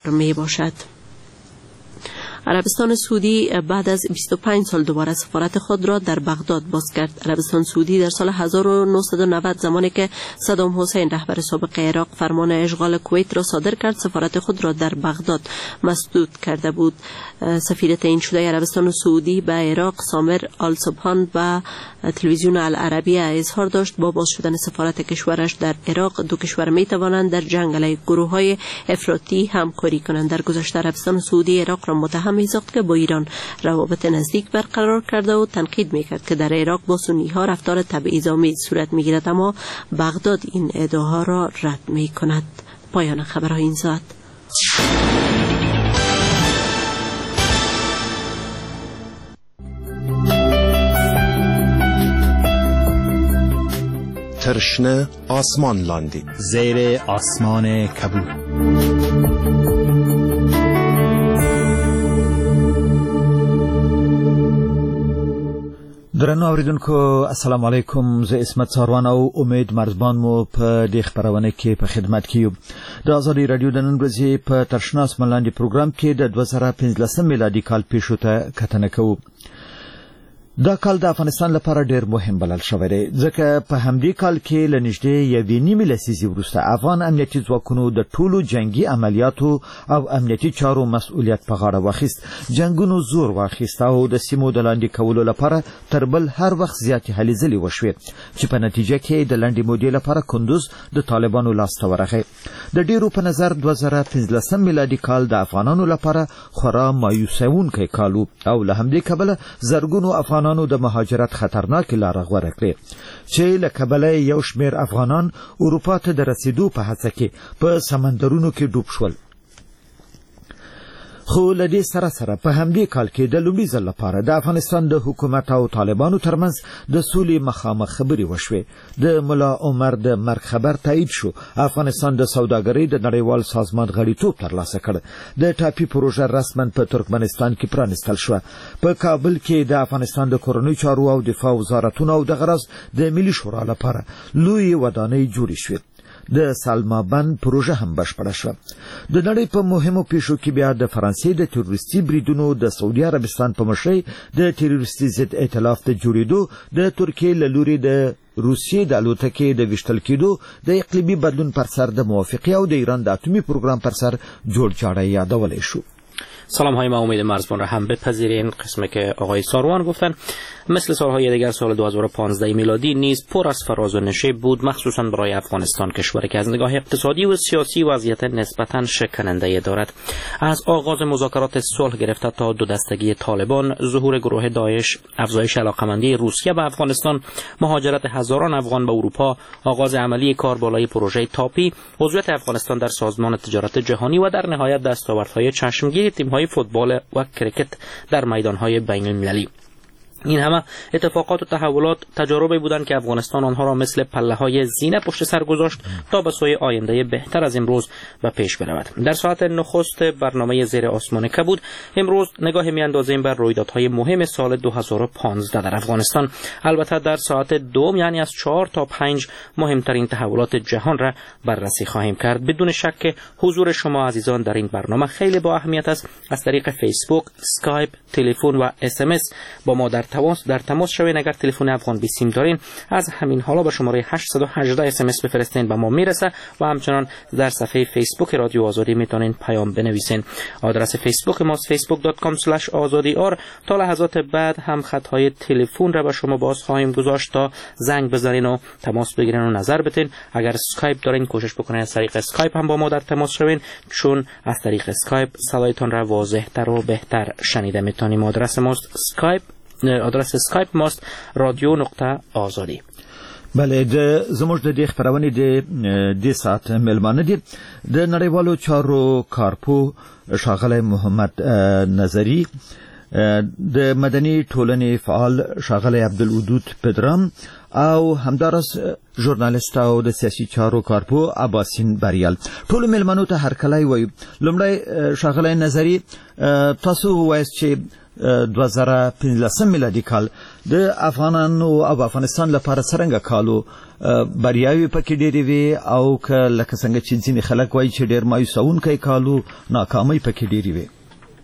می باشد. عربستان سعودی بعد از 25 سال دوباره سفارت خود را در بغداد باز کرد. عربستان سعودی در سال 1990 زمانی که صدام حسین رهبر سابق عراق فرمان اشغال کویت را صادر کرد، سفارت خود را در بغداد مسدود کرده بود. سفیر تعیین شده عربستان سعودی به عراق سامر آل سبحان و تلویزیون العربیه اظهار داشت با باز شدن سفارت کشورش در عراق دو کشور می توانند در جنگ علیه گروه‌های افراطی همکاری کنند. در گذشته عربستان سعودی عراق را متهم می‌ساخت که با ایران روابط نزدیک برقرار کرده و تنقید می‌کرد که در عراق با سنی‌ها رفتار تبعیض‌آمیز صورت می‌گیرد، اما بغداد این ادعاها را رد می‌کند. پایان خبرهای این ساعت. ترشنه آسمان لاندی زیر آسمان کبود. درنو اوریدونکو السلام علیکم. زه اسمت ساروان او امید مرزبان مو په دې خبرونه کې په خدمت کې یو. د آزادی رادیو د نن ورځې په ترشنه آسمان لاندې پروګرام کې د 2015 میلادي کال پیښو ته کتنه کوو. دا کال د افغانستان لپاره ډیر مهم بلل شوی دی ځکه په همدې کال کې لنږدې یوې نیمې لسیزې وروسته افغان امنیتي ځواکونو د ټولو جنگي عملیاتو او امنیتي چارو مسؤلیت په غاړه واخیست. جنگونو زور واخیست او د سیمو د لاندې کولو لپاره تر بل هر وخت زیاتې هلې ځلې وشوې چې په نتیجه کې د لنډې مودې لپاره کندوز د طالبانو لاسته ورغی. د ډیرو په نظر 2015 میلادي کال د افغانانو لپاره خورا مایوسونکی کال او له همدې کبله زرګونو افغانانو د مهاجرت خطرناک لاره غوره کړې چې له کبله یو شمېر افغانان اروپا ته د رسیدو په هڅه کې په سمندرونو کې ډوب شول. خو له دې سره په همدې کال کې د لومړي ځل لپاره د افغانستان د حکومت او طالبانو ترمنځ د سولې مخامخ خبرې وشوې. د ملا عمر د مرګ خبر تایید شو. افغانستان د سوداګرۍ د نړیوال سازمان غړیتوب ترلاسه کړ. د ټاپي پروژه رسماً په ترکمنستان کې پرانستل شو. په کابل کې د افغانستان د کورنیو چارو او دفاع وزارتونو او د غرض د ملي شورا لپاره لوی ودانۍ جوړې شوې. د سالما بند پروژه هم بشپړه شوه. د نړۍ په مهمو پیښو کې بیا د فرانسې د تروریستي بریدونو د سعودي عربستان په مشرۍ د تروریستي ضد ائتلاف د جوړېدو، د ترکیې له لوري د روسیې د الوتکې د ویشتل کېدو، د اقلیمي بدلون پر سر د موافقې او د ایران د اتمی پروګرام پر سر جوړ جاړی یادولی شو. سلام های ما امید مرزبان را هم بپذیرین. قسمی که آقای ساروان گفتن مثل سالهای دیگر سال 2015 میلادی نیز پر از فراز و نشیب بود، مخصوصا برای افغانستان، کشوری که از نگاه اقتصادی و سیاسی وضعیت نسبتا شکننده دارد. از آغاز مذاکرات صلح گرفته تا دو دستگی طالبان، ظهور گروه داعش، افزایش علاقمندی روسیه به افغانستان، مهاجرت هزاران افغان به اروپا، آغاز عملی کاربالای پروژه تاپی، عضویت افغانستان در سازمان تجارت جهانی و در نهایت دستاوردهای چشمگیر تیم‌های فوتبال و کرکت در میدان‌های بین‌المللی. این همه اتفاقات و تحولات تجاربی بودند که افغانستان آنها را مثل پله‌های زینه پشت سر گذاشت تا به سوی آینده بهتر از امروز و پیش برود. در ساعت نخست برنامه زیر آسمان کبود امروز نگاه می‌اندازیم بر رویدادهای مهم سال 2015 در افغانستان. البته در ساعت دوم یعنی از 4 تا 5 مهمترین تحولات جهان را بررسی خواهیم کرد. بدون شک که حضور شما عزیزان در این برنامه خیلی با اهمیت است. از طریق فیسبوک، اسکایپ، تلفن و SMS با ما در تماس شوین. اگر تلفن افغان 20 سیم دارین از همین حالا به شماره 818 SMS بفرستین، به ما میرسه و همچنان در صفحه فیسبوک رادیو آزادی میتونین پیام بنویسین. آدرس فیسبوک ماست facebook.com/azadiar. تا لحظات بعد هم خطهای تلفن را به شما باز خواهیم گذاشت تا زنگ بزنین و تماس بگیرین و نظر بدین. اگر اسکایپ دارین کوشش بکنین از طریق اسکایپ هم با ما در تماس شوین، چون از طریق اسکایپ صدایتان را واضح‌تر و بهتر شنیده میتونیم. آدرس اسکایپ ماست رادیو.آزادی. بله، زموږ د دې خبرونه د ساعت ملمانه دي د نړیوالو چارو کارپو ښاغلی محمد نظری د مدني ټولنې فعال ښاغلی عبدالودود پدرام او همدارس ژورنالیست او د سیاسي چارو کارپو عباسین بریال. ټول ملمنو ته هرکلی وایو. لومړی ښاغلی نظري، تاسو وایاست چې 2015 میلادي کال د افغانانو او افغانستان لپاره څرنګه کالو بریاوې پکې ډېرې وې او که لکه څنګه چې ځینې خلک وایي چې ډېر مایوسونکی کالو ناکامۍ پکې ډېرې وې.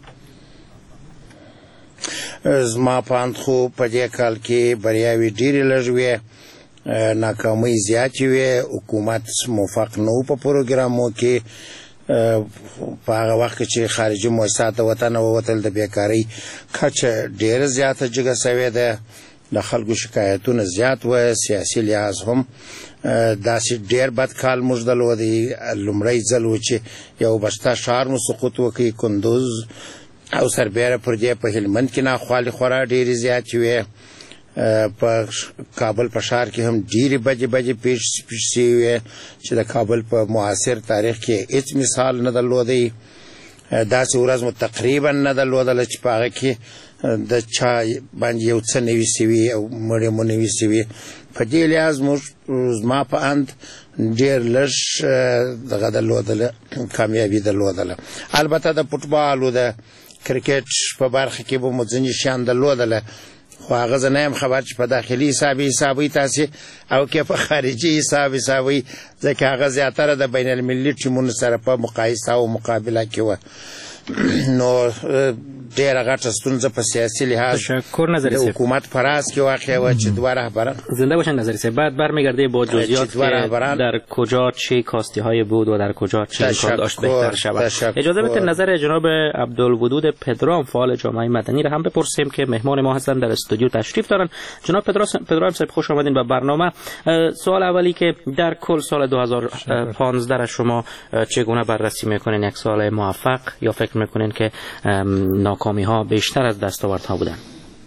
زما په اند خو په دې کال کې بریاوې ډېرې لږ وې، ناکامۍ زیاتې وې. حکومت موفق نه و په پروګرامو کې. په هغه وخت کې چې خارجي مؤسسات د وطن ووتل، د بیکارۍ کچه ډېره زیاته جګه سوې ده، د خلکو شکایتونه زیات و، سیاسي لحاظ هم داسې ډېر بد کال موږ درلودی. لومړی ځل و چې یو بسته ښار مو سقوط وکړي، کندوز او سربیره پر دې په هلمند کې ناخوالې خورا ډېرې زیاتې وې. په کابل په ښار کې هم ډېرې بدې پیښ شوې وې چې د کابل په معاصر تاریخ کې هېڅ مثال نه درلودی. داسې ورځ مو تقریبا نه درلودله چې په هغه کې د چا باندې یو څه نوي سوي او مړی مو نوي سوي. په دې لحاظ موږ زما په اند ډېر لږ دغه درلودله، کامیابي درلودله. البته د فوټبال او د کرکټ په برخه کې به مو ځینې شیان درلودله، خو هغه زه نه یم خبر چې په داخلي حسابوي تاسې او که په خارجي حسابوي، ځکه هغه زیاتره د بین المللي ټیمونو سره په مقایسه او مقابله کې وه. نو ډېره غټه ستونزه په سیاسي لحاظ د حکومت په راس کې واقع وه چې دوه رهبران زنده باشن. نظری صاحب، بعد برمیگرده با جزئیات که در کجا چه کاستی های بود و در کجا چه امکان داشت بهتر شود. اجازه بدید نظر جناب عبدالودود پدرام فعال جامعه مدنی را هم بپرسیم که مهمان ما هستند، در استودیو تشریف دارن. جناب پدرام صاحب، خوش آمدین به برنامه. سوال اولی که در کل سال 2015 را شما چگونه بررسی میکنین؟ یک سال موفق یا فکر میکنین که ناکامی ها بیشتر از دستاوردها بودن؟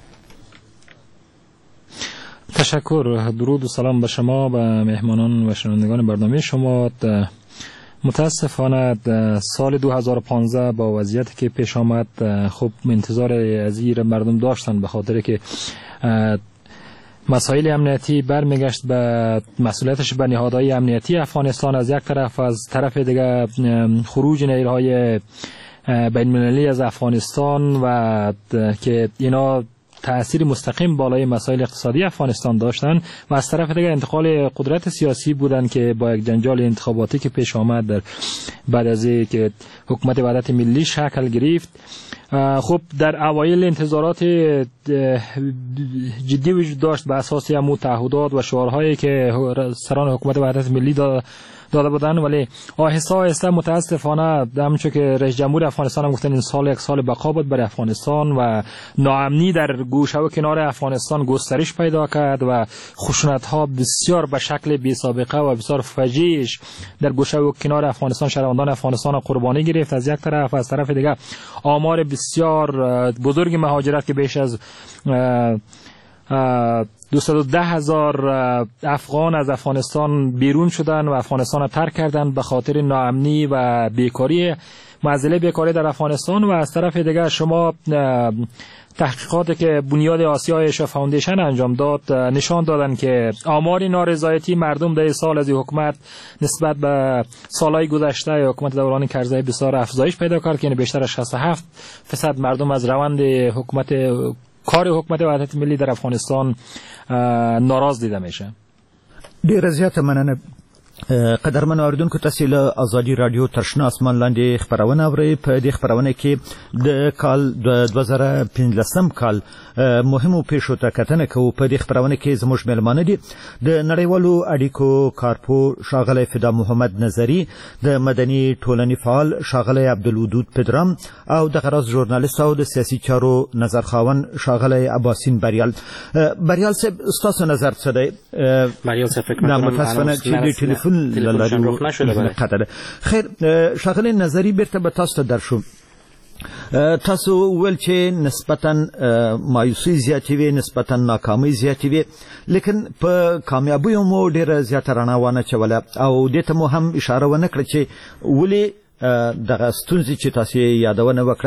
تشکر. درود و سلام به شما، به مهمانان و شنوندگان برنامه شما. متاسفانه سال 2015 با وضعیتی که پیش آمد خب انتظار ازیر مردم داشتن، به خاطر که مسائل امنیتی برمیگشت به مسئولیتش به نهادهای امنیتی افغانستان از یک طرف، از طرف دیگه خروج نیروهای بین‌المللی از افغانستان و که اینا تأثیر مستقیم بالای مسائل اقتصادی افغانستان داشتن، و از طرف دیگه انتقال قدرت سیاسی بودن که با یک جنجال انتخاباتی که پیش آمد در بعد از که حکومت وحدت ملی شکل گرفت. خب در اوایل انتظارات جدی وجود داشت به اساس همون تعهدات و شعارهایی که سران حکومت وحدت ملی داده بودن، ولی آهسته آهسته متاسفانه همونطور که رئیس جمهور افغانستان هم گفتن این سال یک سال بقا بود برای افغانستان و ناامنی در گوشه و کنار افغانستان گسترش پیدا کرد و خشونت ها بسیار به شکل بی سابقه و بسیار فجیعش در گوشه و کنار افغانستان شهروندان افغانستان قربانی گرفت از یک طرف، از طرف دیگه آمار بسیار بزرگ مهاجرت که بیش از 210,000 افغان از افغانستان بیرون شدن و افغانستان را ترک کردن به خاطر ناامنی و بیکاری، معضله بیکاری در افغانستان. و از طرف دیگر شما تحقیقاتی که بنیاد آسیا ایشیا فاوندیشن انجام داد نشان دادن که آمار نارضایتی مردم در سال از حکومت نسبت به سالهای گذشته حکومت دوران کرزی بسیار افزایش پیدا کرد که یعنی بیشتر از 67% مردم از روند کار حکومت وحدت ملی در افغانستان ناراض دیده میشه. ډیره زیاته مننه. قدرمن اوریدونکو، تاسو له ازادي رادیو ترشنا اسمان لاندې خبرونه اورئ. په دې خبرونه کې د کال 2015 کال مهمو پیښو ته کتنه کوو. په دې خبرونه کې زموږ مېلمانه دي د نړیوالو اړیکو کارپو ښاغلی فدا محمد نظري، د مدني ټولنې فعال ښاغلی عبدالودود پدرام او د غراز ژورنالیست او د سیاسي چارو نظرخاون ښاغلی عباسین بریال. بریال صاحب، ستاسو نظر څه دی؟ بریال صاحب، فکر می‌کنم متاسفانه چې د ټلیفون لاره خیر. ښاغلی نظري، بیرته به تاسو ته درشو. تاسو ویل چې نسبتا مایوسي زیاتې وې، نسبتا ناکامۍ زیاتې وې، لیکن په کامیابیو مو ډېره زیاته رڼا وانه چوله او دې ته مو هم اشاره ونه کړه چې ولې دغه ستونزې چې تاسو یې یادونه وکړه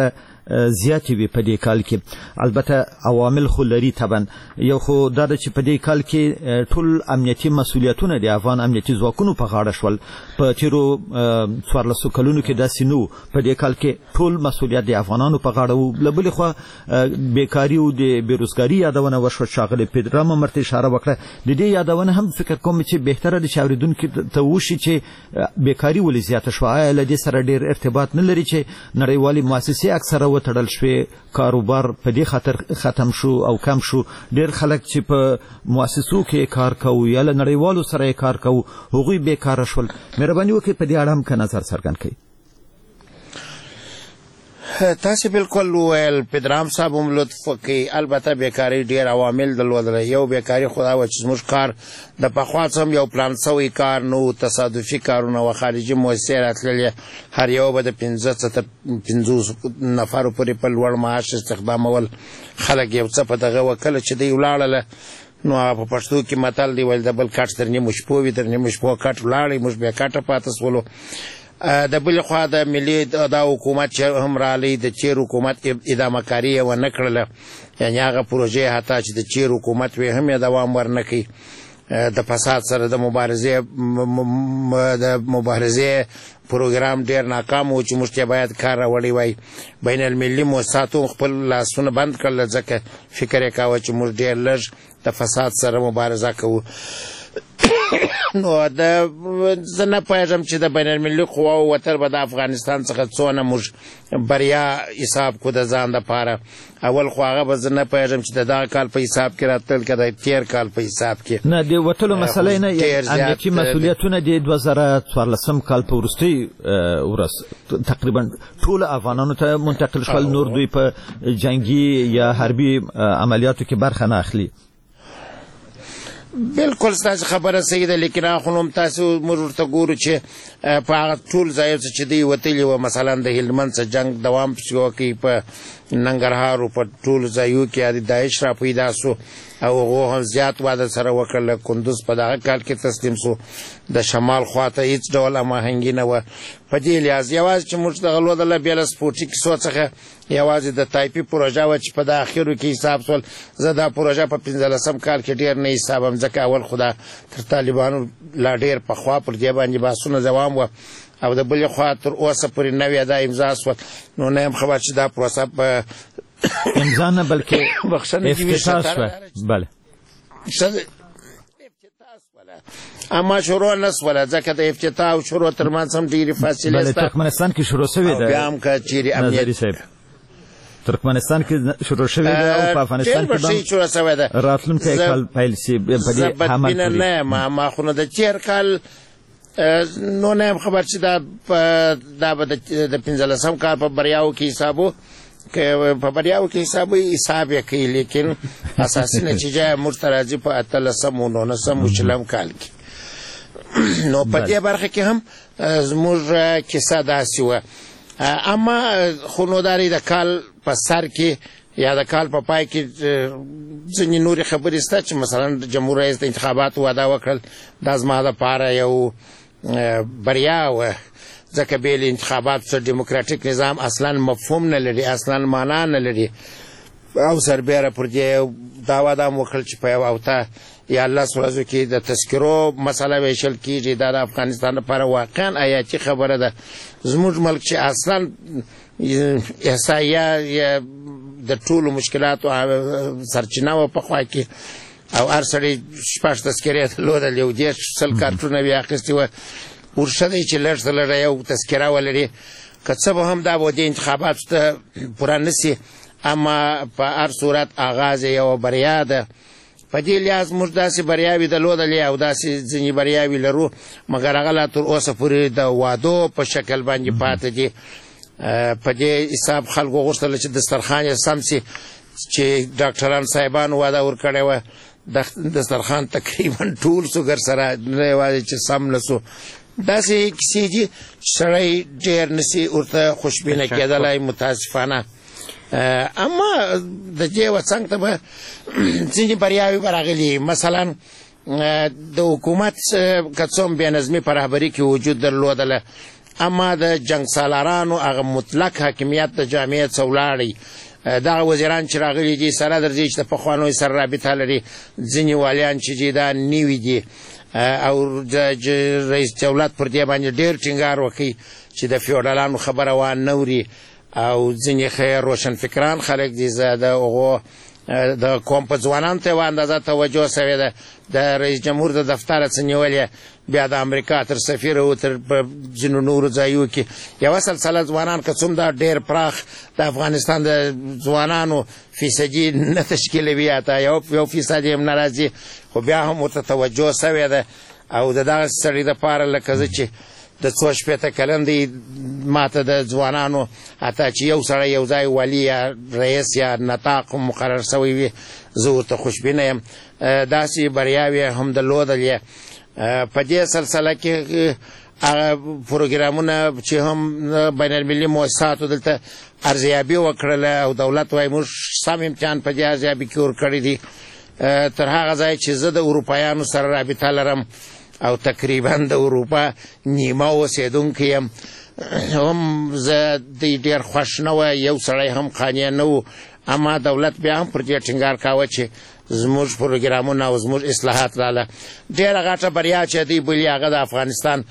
زیاتې وي په دې کال کې. البته عوامل خو لري طبعا. یو خو دا چې په دې کال کې ټول امنیتي مسؤلیتونه د افغان امنیتي ځواکونو په غاړه شول. په تیرو 14 کلونو کې داسې نو په دې کال کې ټول مسؤلیت د افغانانو په غاړه وو. له بلې خوا بیکاري او د بیروزګاري یادونه وشوه. ښاغلي پیدرام مرته اشاره وکړه. د دې یادونه هم فکر کوم چې بهتره د اوریدونکو ته وشي چې بیکاري ولې زیاته شوه. آیا له دې سره ډېر ارتباط نه لري چې نړیوالې مؤسسې اکثره وتړل شوې، کاروبار په دې خاطر ختم شو او کم شو. ډېر خلک چې په مؤسسو کې کار کوي یا له نړیوالو سره کار کوي هغوی بیکاره شول. مهرباني وکړئ په دې اړه هم که نظر څرګند کړئ. تاسو بالکل ویل پیدرام صاحب هم لطف وکړي. البته بیکاري ډېر عوامل درلودل. یو بیکاري خدا و چې زموږ کار د پخوا څخه یو پلان سوی کار نو، تصادفي کارونه و، خارجي مؤسسې راتللې، هر یو به د 15 تر 50 نفرو پورې په لوړ معاش استخدامول. خلک یو څه په دغه وکړه چې دی ولاړله. نو په پښتو کې متل دی ویل د بل کټ تر نیمو شپو وي، تر نیمو شپو کټ ولاړی، موږ بیا کټه پاتې سولو. د بل خوا د ملي دا حکومت چې هم رالی د چیر حکومت ادامه کاری و نه کړله، یعنی هغه پروژې حتی چې د چیر حکومت وي هم یې دوام ورنکړي. د فساد سره د مبارزې پروګرام ډېر ناکام و چې موږ باید کار راوړی وای. بین المللي مؤسساتو خپل لاسونه بند کړل ځکه فکر یې کاوه چې موږ ډېر لږ د فساد سره مبارزه کوو. نو زه نه پوهېږم چې د بین المللي قواو وتل به د افغانستان څخه څونه موږ بریا حساب کړو د ځان دپاره. اول خو هغه به زه نه پوهېږم چې د دغه کال په حساب کې راتلل که د تېر کال په حساب کې. نه د وتلو مسله نه، امنیتي مسؤلیتونه د 2014 کال په وروستۍ ورځ تقریبا ټول افغانانو ته منتقل شول. نور دوی په جنگي یا حربي عملیاتو کې برخه نه اخلي. بالکل ستاسو خبره صحیح ده، لیکن هغه خو هم تاسو موږ ورته ګورو چې په هغه ټول ځایو چې دوی وتلي وو، مثلا د هلمند څخه جنګ دوام پسې وکړي، په ننګرهار په ټولو ځایو کې د داعش را پیدا سو او هغو هم زیات واده سره وکړله. کندوز په دغه کال کې تسلیم سو. د شمال خواته هیڅ ډول هماهنګي نه وه. په دې لحاظ یوازې چې موږ دغه لودله بیا له سپورټي کیسو څخه یوازې د تایپي پروژه وه چې په د اخرو کې حساب سول. زه دا پروژه په 15 کال کې ډېر نه حسابم، ځکه اول خو دا تر طالبانو لا ډېر پخوا پر دې باندې بحثونه دوام وه او د بلې خوا تر اوسه پورې نوې دا امضا سول. نو نه یم خبر چې دا پروسه په امضا نه بلکې افتتاح شوه. بله اما شروع نه سوله، ځکه د افتتاح او شروع ترمنځ هم ډېرې فاصلې شته. ترکمنستان کې شروع شوې ده. بیا هم که چیرې امنیت ترکمنستان کې شروع شوې ده او په افغانستان کې راتلونکی کال پیل شي. په دې عمل نه ما خو نه د تېر کال نو نه یم خبر چې دا به د 15 کال په بریاو کې حسابو که په بریاو کې حساب یې کوي، لیکن اساسي نتیجه موږ ته راځي په 18 او 19 شلم کال کې. نو په دې برخه کې هم زموږ کیسه داسې وه. اما خو نو دا د کال په سر کې یا د کال په پای کې ځینې نورې خبرې شته چې مثلا جمهور رئیس د انتخاباتو وعده وکړل. دا زما دپاره یو بریا وه، ځکه بې له انتخاباتو څخه ډیموکراټیک نظام اصلا مفهوم نه لري، اصلا معنا نه لري. او سربیره پر دې دا وعده هم وکړل چې په یو اوته یا 10 ورځو کې د تذکرو مسله ویشل کېږي. دا د افغانستان لپاره واقعا حیاتي خبره ده. زموږ ملک چې اصلا احصایه د ټولو مشکلاتو سرچینه وه پخوا کې، او هر سړی 6 تذکرې درلودل، یو 10 کارټونه یې اخیستې وه. ورشه دی چې لږ څه لږه یو تذکره ولري، که څه به هم دا به د انتخاباتو ته پوره نه سي، اما په هر صورت آغاز یوه بریا ده. په دې لحاظ موږ داسې بریاوې درلودلې او داسې ځینې بریاوې لرو، مګر هغه لا تر اوسه پورې د وعدو په شکل باندې پاتې دي. په دې حساب خلکو غوښتله چې دسترخوان یې سم سي، چې ډاکټران صاحبانو وعده ورکړې وه. دسترخوان تقریبا ټول سو ګر سره، نه یوازې چې سم نه سو. داسې کیسې دي سړی ډېر نسي ورته خوشبینه کېدلی متاسفانه. اما د دې وڅنګ ته به ځینې بریاوې به راغلي. مثلا د حکومت که څه هم بې نظمي په رهبري کې وجود درلودله، اما د جنگ سالارانو هغه مطلق حاکمیت د جامعیت څولاړي دغه وزیران چې راغلي دي سره درځي چې د پخوانو سره رابطه لري ځینې والیان چې دا نیوي دي او رئیس دولت پر دې باندې ډېر ټینګار وکړي چې د فیوډالانو خبره وان نوري او ځینې روشن فکران خلک دي زه د هغو د قوم په ځوانانو ته یوه اندازه توجه سوې ده د رئیس جمهور د دفتره څه نیولې بیا د امریکا تر سفیر او تر ځینو نورو ځایو کې یوه سلسله ځوانان که څوم دا ډېر پراخ د افغانستان د ځوانانو فیصدي نه تشکیلوي حتی یو فیصد هم نه راځي خو بیا هم ورته توجه سوې ده او د دغه سړي دپاره لکه زه چې د څو شپېته کلن دی ماته د ځوانانو حتی چې یو سړی یو ځای والي یا رئیس یا نطاق مقرر سوی وي زه ورته خوشبینه یم داسې بریاوې هم درلودلې په دې سلسله کې هغه پروګرامونه چې هم بین المللي مؤسساتو دلته ارزیابي وکړله او دولت وایي موږ سم امتحان په دې ارزیابي کې ورکړی دي تر هغه ځای چې زه د اروپایانو سره رابطه لرم او تقریبا د اروپا نیمه اوسېدونکی یم هم زه دی ډېر خوښ نه وه یو سړی هم قانع نه و اما دولت بیا هم پر دې ټینګار کاوه چې زموږ پروګرامونه او زموږ اصلاحات راله ډېره غټه بریا چې دی بولي هغه د افغانستان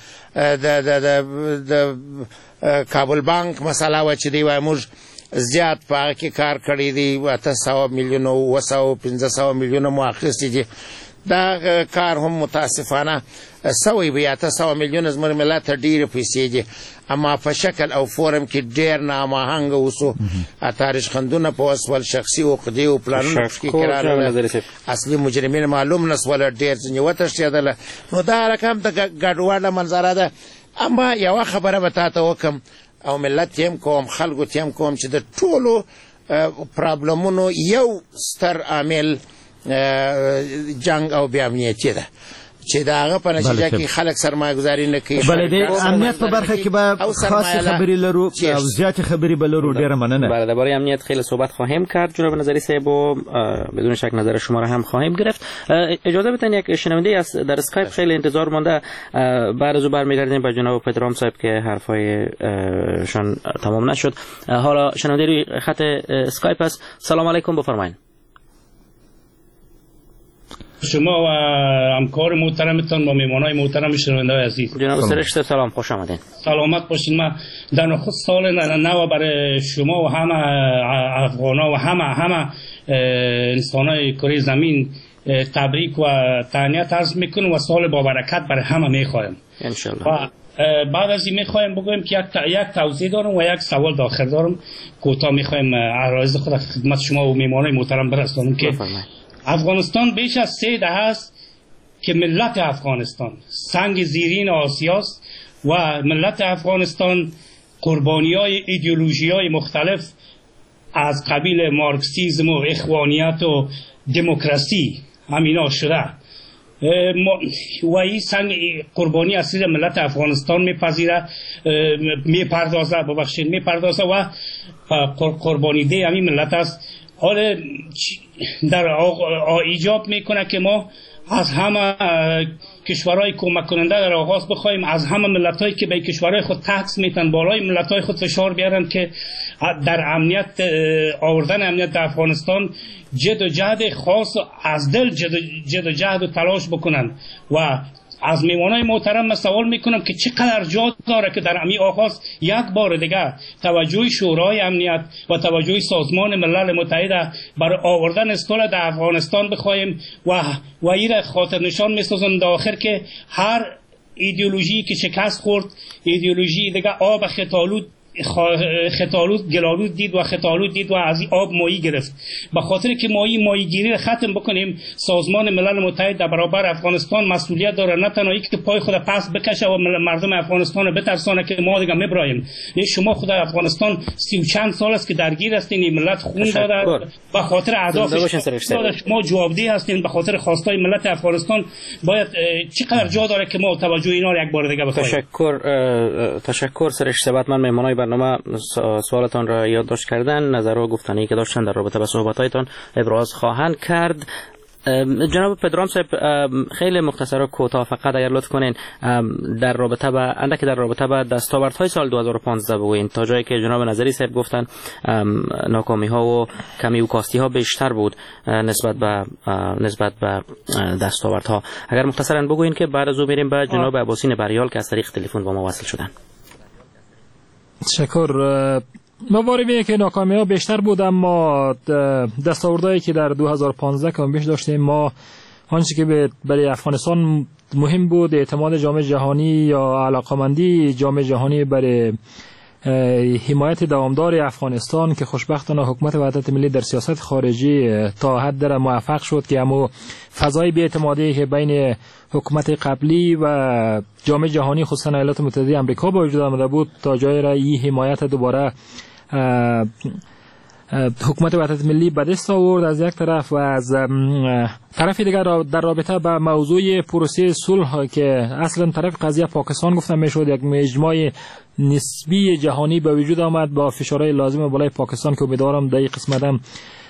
د کابل بانک مسله وه چې دی وایي موږ زیات په هغه کې کار کړی دی 800 میلیونه 500 میلیونه مو اخیستي دي دا کار هم متاسفانه سوی به 800 میلیونه زموږ ملت ته ډېرې پیسې دي اما په شکل او فورم کې ډېر ناماهنګه اوسو تاریخ خندونه په وسول شخصي عقدې او پلانونه پکې کراره اصلي مجرمین معلوم نه سول ډېر ځینې وتښتېدله نو دا رقم د ګډوډه منظره ده اما یوه خبره به تا ته وکړم او ملت ته هم کوم خلکو ته هم کوم چې د ټولو پرابلمونو یو ستر عامل جنگ او بې امنیتي ده چې د هغه په نتیجه کې خلک سرمایه‌ګذاري نه کوي بله د امنیت په برخه کې به خاصې خبرې لرو او زیاتې خبرې به لرو ډېره مننه بله درباره امنیت خیلی صحبت خواهیم کرد جناب نظری صاحب و بدون شک نظر شما را هم خواهیم گرفت اجازه بدین یک شنونده است در اسکایپ خیلی انتظار مانده بعد از او برمیگردیم به جناب پدرام صاحب که حرفایشان تمام نشد حالا شنونده روی خط اسکایپ است سلام علیکم بفرمایید شما و همکار محترمتان با میمانای محترم شنونده عزیز جناب سرشت سلام خوش آمدین سلامت باشین من در نخست سال نو برای شما و همه افغانا و همه انسانای کره زمین تبریک و تهنیت عرض میکنم و سال با برکت برای همه میخوایم انشالله و بعد از این میخوایم بگویم که یک توضیح دارم و یک سوال داخل دارم کوتاه میخوایم عرایض خود خدمت شما و میمانای محترم برسانم که افغانستان بیش از 3 دهه است که ملت افغانستان سنگ زیرین آسیاست و ملت افغانستان قربانی‌های ایدئولوژی‌های مختلف از قبیل مارکسیسم و اخوانیت و دموکراسی همینا شده و این سنگ قربانی اصلی ملت افغانستان میپردازه و قربانی ده همین ملت است. حالا در ایجاب میکنه که ما از همه کشورهای کمک کننده در آغاز بخوایم از همه ملت‌هایی که به کشورهای خود تکس میتن بالای ملت‌های خود فشار بیارن که در امنیت آوردن امنیت در افغانستان جد و جهد خاص از دل جد و جهد و تلاش بکنن و از میوانای محترم من سوال میکنم که چقدر جا داره که در امی آغاز یک بار دیگه توجه شورای امنیت و توجه سازمان ملل متحد برای آوردن اصطلاح در افغانستان بخوایم و این خاطر نشان میسازن در آخر که هر ایدئولوژی که شکست خورد ایدئولوژی دیگه آب خطالود گلالود دید و خطالود دید و از این آب ماهی گرفت. به خاطر که ماهیگیری را ختم بکنیم سازمان ملل متحد در برابر افغانستان مسئولیت داره، نه تنها که پای خود پس بکشه و مردم افغانستان رو بترسانه که ما دیگه میبرایم. شما خود افغانستان 30 و چند سال است که درگیر هستین، این ملت خون داده به خاطر اهدافش، ما جوابدeh هستیم به خاطر خواستای ملت افغانستان. باید چقدر جا داره که ما توجه اینا رو یک بار دیگه بخوایم. تشکر سرشت ثبت. من مهمانای برنامه سوالتان را یادداشت کردن، نظر و گفتنی که داشتن در رابطه با صحبتایتان ابراز خواهند کرد. جناب پدرام صاحب، خیلی مختصر و کوتاه فقط اگر لطف کنین در رابطه با دستاوردهای سال 2015 بگوین. تا جایی که جناب نظری صاحب گفتن ناکامی ها و کمی و کاستی ها بیشتر بود نسبت به دستاوردها. اگر مختصرا بگوین که بعد از او میریم به جناب عباسین بریال که از طریق تلفن با ما وصل شدن. تشکر. موارد که ناکامی ها بیشتر بود، اما دستاوردهایی که در 2015 کم بیش داشتیم ما، آنچه که برای افغانستان مهم بود اعتماد جامعه جهانی یا علاقمندی جامعه جهانی برای حمایت دوامدار افغانستان که خوشبختانه حکومت وحدت ملی در سیاست خارجی تا حد در موفق شد که همو فضای بی‌اعتمادی که بین حکومت قبلی و جامعه جهانی خصوصا ایالات متحده آمریکا با وجود آمده بود تا جای را این حمایت دوباره حکومت وحدت ملی به دست آورد از یک طرف، و از طرف دیگر در رابطه با موضوع پروسه صلح که اصلا طرف قضیه پاکستان گفتم میشد، یک اجماع نسبی جهانی به وجود آمد با فشارهای لازم بالای پاکستان که امیدوارم در این قسمت هم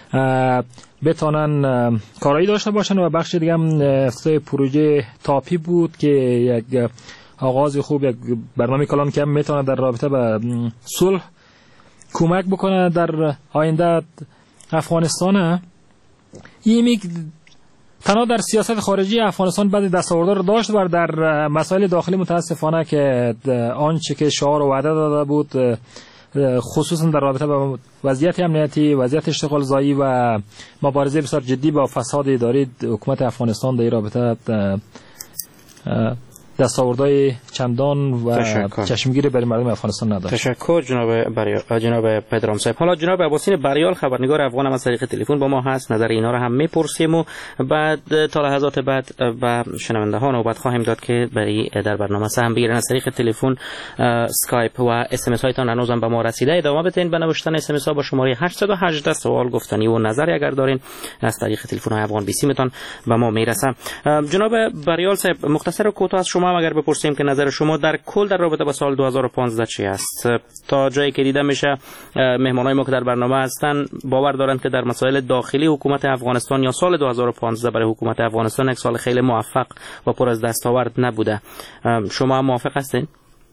بتونن کارایی داشته باشن. و بخش دیگه هم افتتاح پروژه تاپی بود که یک آغاز خوب، یک برنامه کلان که هم میتونه در رابطه با صلح کمک بکنه در آینده افغانستان. این تنها در سیاست خارجی افغانستان بعد دستاوردها رو داشت و در مسائل داخلی متاسفانه که آنچه که شعار و وعده داده بود خصوصا در رابطه با وضعیت امنیتی، وضعیت اشتغال زایی و مبارزه بسیار جدی با فساد اداری، حکومت افغانستان در این رابطه دستاوردهای چندان و چشمگیری برای مردم افغانستان نداشت. تشکر جناب پدرام صاحب. حالا جناب عباسین بریال خبرنگار افغان هم از طریق تلفن با ما هست، نظر اینا رو هم میپرسیم و بعد تا لحظات بعد به شنونده ها نوبت خواهیم داد که برای در برنامه سهم بگیرن. از طریق تلفن، اسکایپ و اس ام اس هایتان هنوزم به ما رسیده. ادامه بدین به نوشتن اس ام اس ها با شماره 818 سوال گفتنی و نظری اگر دارین از طریق تلفن های افغان 20 متان به ما میرسه. جناب بریال صاحب، مختصر و کوتاه از شما اگر بپرسیم که نظر شما در کل در رابطه با سال 2015 چی است؟ تا جایی که دیده میشه مهمانای ما که در برنامه هستن باور دارند که در مسائل داخلی حکومت افغانستان یا سال 2015 برای حکومت افغانستان یک سال خیلی موفق و پر از دستاورد نبوده. شما موافق هستین؟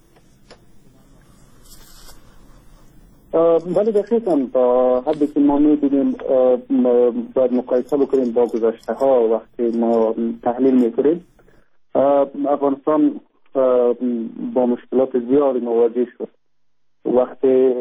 ولی دقیقاً تا حدی که ما می‌بینیم باید مقایسه بکنیم با گذشته ها. وقتی ما تحلیل می‌کنیم افغانستان با مشکلات زیادی مواجه شد. وقتی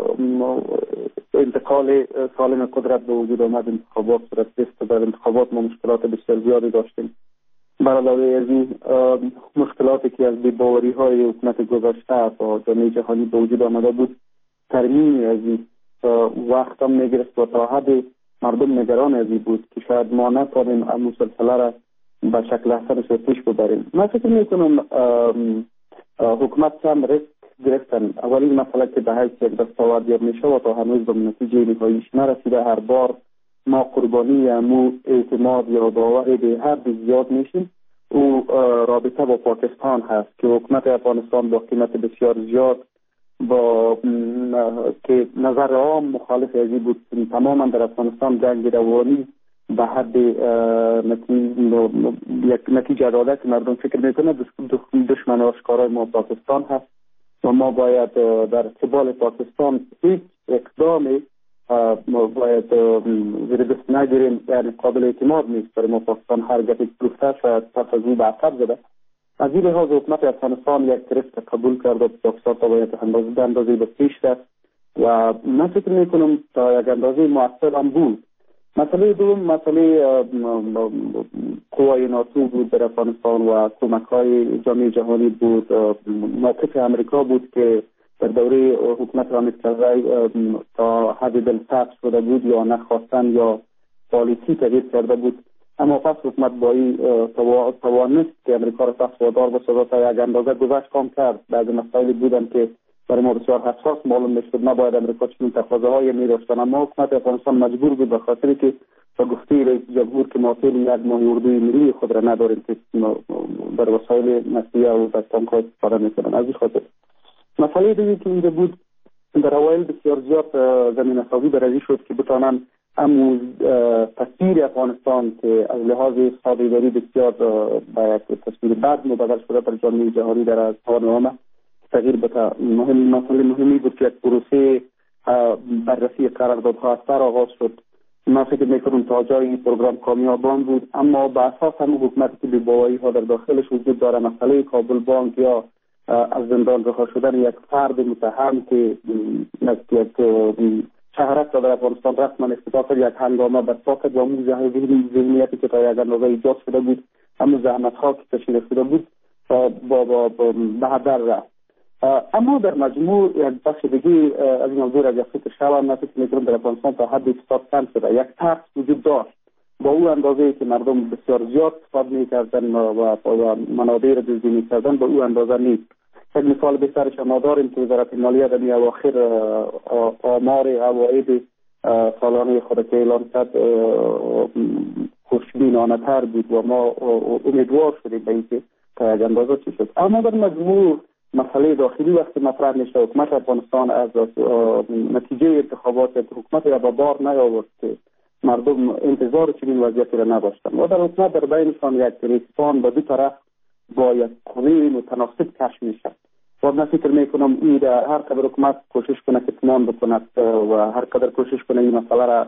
انتقال سالم قدرت به وجود آمد، انتخابات صورت گرفت، در انتخابات ما مشکلات بسیار زیادی داشتیم. بر علاوه از این مشکلاتی که از بی‌باوری های حکومت گذشته با جامعه جهانی به وجود آمده بود، ترمیم از این وقت هم میگرفت و تا حد مردم نگران از این بود که شاید ما نتوانیم مسلسله را به شکل احسن پیش ببریم. من فکر میکنم حکومت هم ریسک گرفتن. اولین مسئله که به حیث یک دستاورد یاب میشه و تا هنوز به نتیجه نهاییش نرسیده، هر بار ما قربانی امو اعتماد یا باور به حد زیاد میشیم، او رابطه با پاکستان هست که حکومت افغانستان با قیمت بسیار زیاد با که نظر عام مخالف ازی بود تماما در افغانستان جنگ روانی به حد یک نتیجه داده که مردم فکر میکنه دشمن آشکارای ما پاکستان هست و ما باید در قبال پاکستان هیچ اقدامی باید زیر دست نگیریم، یعنی قابل اعتماد نیست برای ما پاکستان. هر گفت گفته شاید پس از او به عقب زده. از این لحاظ حکومت افغانستان یک طرف قبول کرد و پاکستان تا باید اندازه به پیش رفت و من فکر میکنم تا یک اندازه مؤثر هم بود. مسئله دوم مسئله قوای ناتو بود در افغانستان و کمک‌های جامعه جهانی بود. موقف امریکا بود که در دوره حکومت حامد کرزی تا حد دلسرد شده بود یا نخواستن یا پالیسی تغییر کرده بود، اما پس حکومت با این توانست که امریکا را پس وادار بسازد تا یک اندازه گذشت کام کرد. بعضی مسائلی بودن که برای ما بسیار حساس معلوم میشد نباید امریکا چنین تقاضاهایی می‌داشتن، اما حکومت افغانستان مجبور بود به خاطر که با گفته رئیس جمهور که ما طول یک ماه اردوی ملی خود را نداریم که در وسایل نسلیه و در تانک‌ها استفاده میکنن. از این خاطر مسئله دیگه که اینجا بود، در اوایل بسیار زیاد زمینه‌سازی برای شد که بتوانند اما تصویر افغانستان که از لحاظ اقتصادی بسیار به یک تصویر بد مبدل شده در جامعه جهانی در اذهان عامه، تغییر به مسئله مهمی بود که یک پروسه بررسی قراردادها از سر آغاز شد. من فکر میکنم تا جای این پروگرام کامیابان بود، اما به اساس همون حکومتی که بی‌باوری ها در داخلش وجود داره، مسئله کابل بانک یا از زندان رها شدن یک فرد متهم که یک شهرک در افغانستان رسما افتتاح کرد، یک هنگامه برپا کرد و اون ذهنیتی که تا یک اندازه ایجاد شده بود، اما زحمت ها که تشکیل شده بود به هدر رفت. اما در مجموع یک بخش دیگه از این موضوع را از یک فکر شوم، من فکر می‌کنم در افغانستان تا حد اقتصاد کم شده، یک ترس وجود داشت با او اندازه‌ای که مردم بسیار زیاد استفاده می‌کردن و منابع را دزدی می‌کردن به او اندازه نیست. یک مثال بسیارش ما داریم که وزارت مالیه در اواخر آمار عواید سالانه خود که اعلان کرد خوشبینانه تر بود و ما امیدوار شدیم به اینکه تا یک اندازه چی شد. اما در مجموع مسئله داخلی وقتی مطرح میشه، حکومت افغانستان از نتیجه انتخابات حکومت را به بار نیاورد که مردم انتظار چنین وضعیتی را نداشتن و در حکومت در بینشان یک ریسمان به دو طرف با یک قوه متناسب کش میشه و من فکر میکنم این هر قدر حکومت کوشش کنه که اتمام بکند و هر قدر کوشش کنه این مسئله را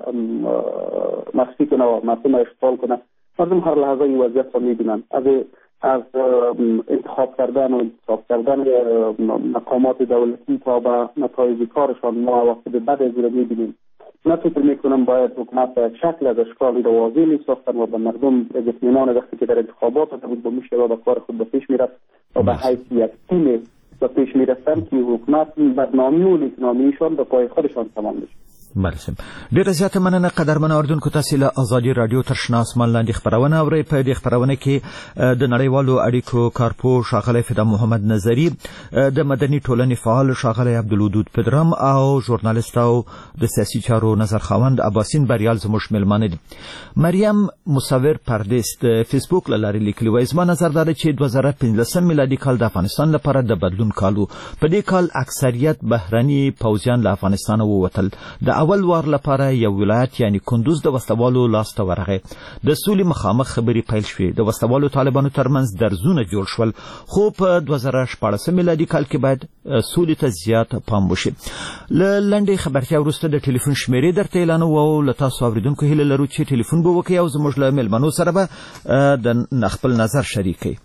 مخفی کنه و مردم را اشغال کنه، مردم هر لحظه این وضعیت را میبینن. از انتخاب کردن مقامات دولتی تا به نتایج کارشان ما عواقب بد از را میبینیم. من فکر میکنم باید حکومت شکل از اشکالی را واضح میساختن و به مردم اطمینان وقتی که در انتخابات بود با میشه و به کار خود به پیش میرفت و به حیث یک تیم به پیش میرفتن که حکومت بدنامی و نیکنامیشان به پای خودشان تمام بشه. بله سم. ډیره زیاته مننه قدرمن اوردونکو، تاسو له ازادي رادیو تر شنه اسمان لاندې خبرونه اورئ. په دې خبرونه کې د نړیوالو اړیکو کارپو ښاغلی فدا محمد نظری، د مدني ټولنې فعال ښاغلی عبدالودود پدرم او ژورنالیست او د سیاسي چارو نظرخواند عباسین بریال زموږ میلمانه دي. مریم مصور پردیس د فیسبوک له لارې لیکلي وایي زما نظر دا دی چې 2015 میلادي کال د افغانستان لپاره د بدلون کال و. په دې کال اکثریت بهرني پوځیان له افغانستان ووتل. د اول وار لپاره یو ولایت یعنی کندوز د وسوالو لاس ته ورغی. د سولې مخامخ خبرې پیل شوې. د وسوالو طالبانو ترمنځ درزونه جوړ شول، خو په 2014 میلادي کال کې باید سولې ته زیات پام وشي. له لنډې خبرتیا وروسته د ټلیفون شمیرې درته اعلانوو او له تاسو اوریدونکو هیله لرو چې ټلیفون به وکړئ او زموږ له میلمنو سره به د خپل نظر شریک کړئ.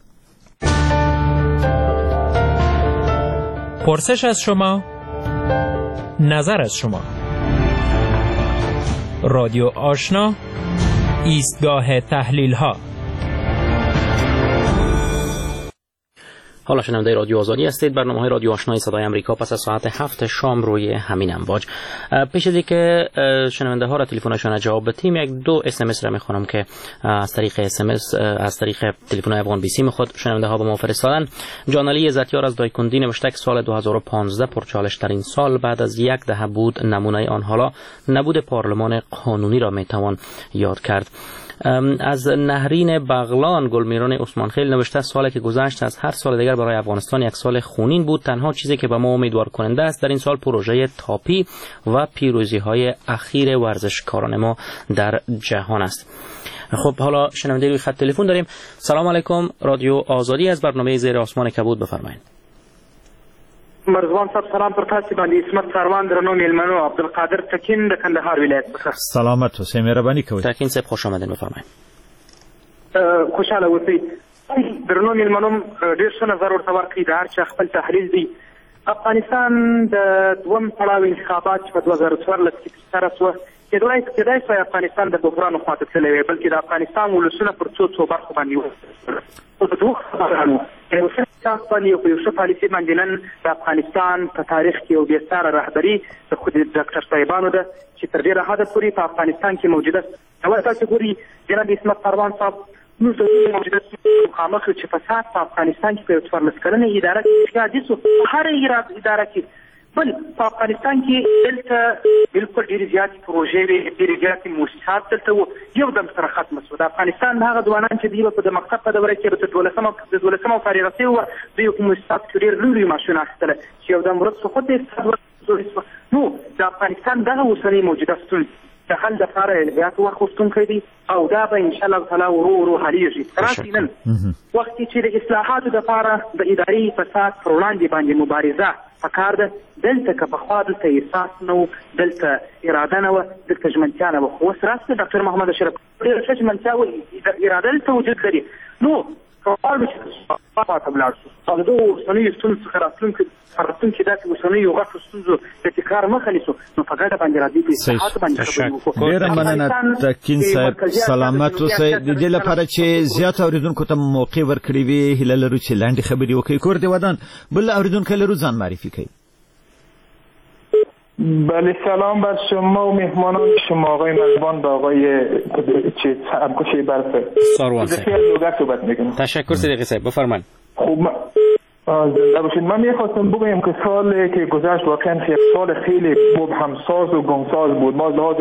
پرسش از شما، نظر از شما. رادیو آشنا، ایستگاه تحلیل ها. حالا شنونده رادیو آزادی هستید. برنامه‌های رادیو آشنای صدای آمریکا پس از ساعت 7 شام روی همین امواج. پیش از اینکه شنونده ها را تلفنشان جواب بدیم، یک دو اس ام اس را می‌خوانم که از طریق اس ام اس از طریق تلفن افغان بی سی خود شنونده ها به ما فرستادن. جان علی عزتیار از دایکندی نوشته که سال 2015 پرچالش ترین سال بعد از یک دهه بود. نمونه آن حالا نبود پارلمان قانونی را میتوان یاد کرد. از نهرین بغلان گلمیران عثمانخیل نوشته سالی که گذشت از هر سال دیگر برای افغانستان یک سال خونین بود. تنها چیزی که به ما امیدوار کننده است در این سال پروژه تاپی و پیروزی های اخیر ورزشکاران ما در جهان است. خب حالا شنونده روی خط تلفن داریم. سلام علیکم، رادیو آزادی از برنامه زیر آسمان کبود بفرمایید. مرزبان صاحب سلام پر تاسو باندې اسمت سروان درنو میلمنو عبدالقادر تکین د کندهار ولایت څخه. سلامت اوسئ، مهرباني کوئ. تکین صاحب خوش آمدید، بفرمایید. خوشاله اوسئ. درنو میلمنو ډیر ښه نظر ورته ورکړئ، د هر چا خپل تحلیل دی. افغانستان د دوم پړاو انتخابات په 2014 کې ترسره شوه. کېدای شي افغانستان د بحران خواته تللی وي، بلکې د افغانستان ولسونه پر څو برخو باندې په دوه خبرانو یو ښه سیاست باندې او یو ښه پالیسي باندې نن د افغانستان په تاریخ کې یو بېساره رهبري د خود ډاکټر صاحبانو ده چې تر ډېره حده پورې په افغانستان کې موجوده ده. تاسو ګورئ جناب اسمت سروان صاحب، موږ د دې موجودیت مخامخ چې فساد په افغانستان کې په یو 14 کلنه اداره کې حادث و. هر اداره کې بل په افغانستان کې دلته بالکل ډېرې زیاتې پروژې وې، ډېرې زیاتې مؤسسات دلته وو، یو دم سره ختمه شوه. د افغانستان هغه ځوانان چې دوی په د مکتب په دوره کې د 12مه فارغه شوي وو، دوی په مؤسساتو کې ډېر لوی ماشینونه اخیستله چې یو دم ورځ خو خود د اقتصاد نو د افغانستان دغه اوسنۍ موجوده ستونزې د حل لپاره زیات وخت غوښتونکی دی او دا به انشاءالله تعالی ورو ورو حلیږي. راسي نن وخت چې د اصلاحاتو دپاره د اداري فساد پر وړاندې باندې مبارزه پکار ده. دلته که پخوا دلته احساس نه و، دلته اراده نه وه، دلته ژمنتیا نه وه، خو اوس راسته ډاکټر محمد اشرف ډېره ښه ژمنتیا و، اراده دلته وجود لري. نو که غواړو چې خواته ولاړ شو او د دغو اوسنیو ستونزو څخه راتلونکي داسې اوسنیو غټو ستونزو د تکرار مخه نیسو، نو په ګډه باندې راځي په اصلاحاتو باندې خبرې وکړو. ډېره مننه تکین صاحب، سلامت اوسئ. د دې لپاره چې زیات اوریدونکو ته موقع ورکړې وي، هیله لرو چې لاندې خبرې وکړئ. کور دې ودان، بل اوریدونکی لرو، ځان معرفي کړئ. بله، سلام بر شما و مهمانان شما، آقای مزبان و آقای همکوشی برفه ساروان صاحب. تشکر صدیقی صاحب، بفرمایید. خوب زنده باشید. من میخواستم بگویم که سالی که گذشت واقعا سال خیلی مبهم‌ساز و گمساز بود. ما لحاظ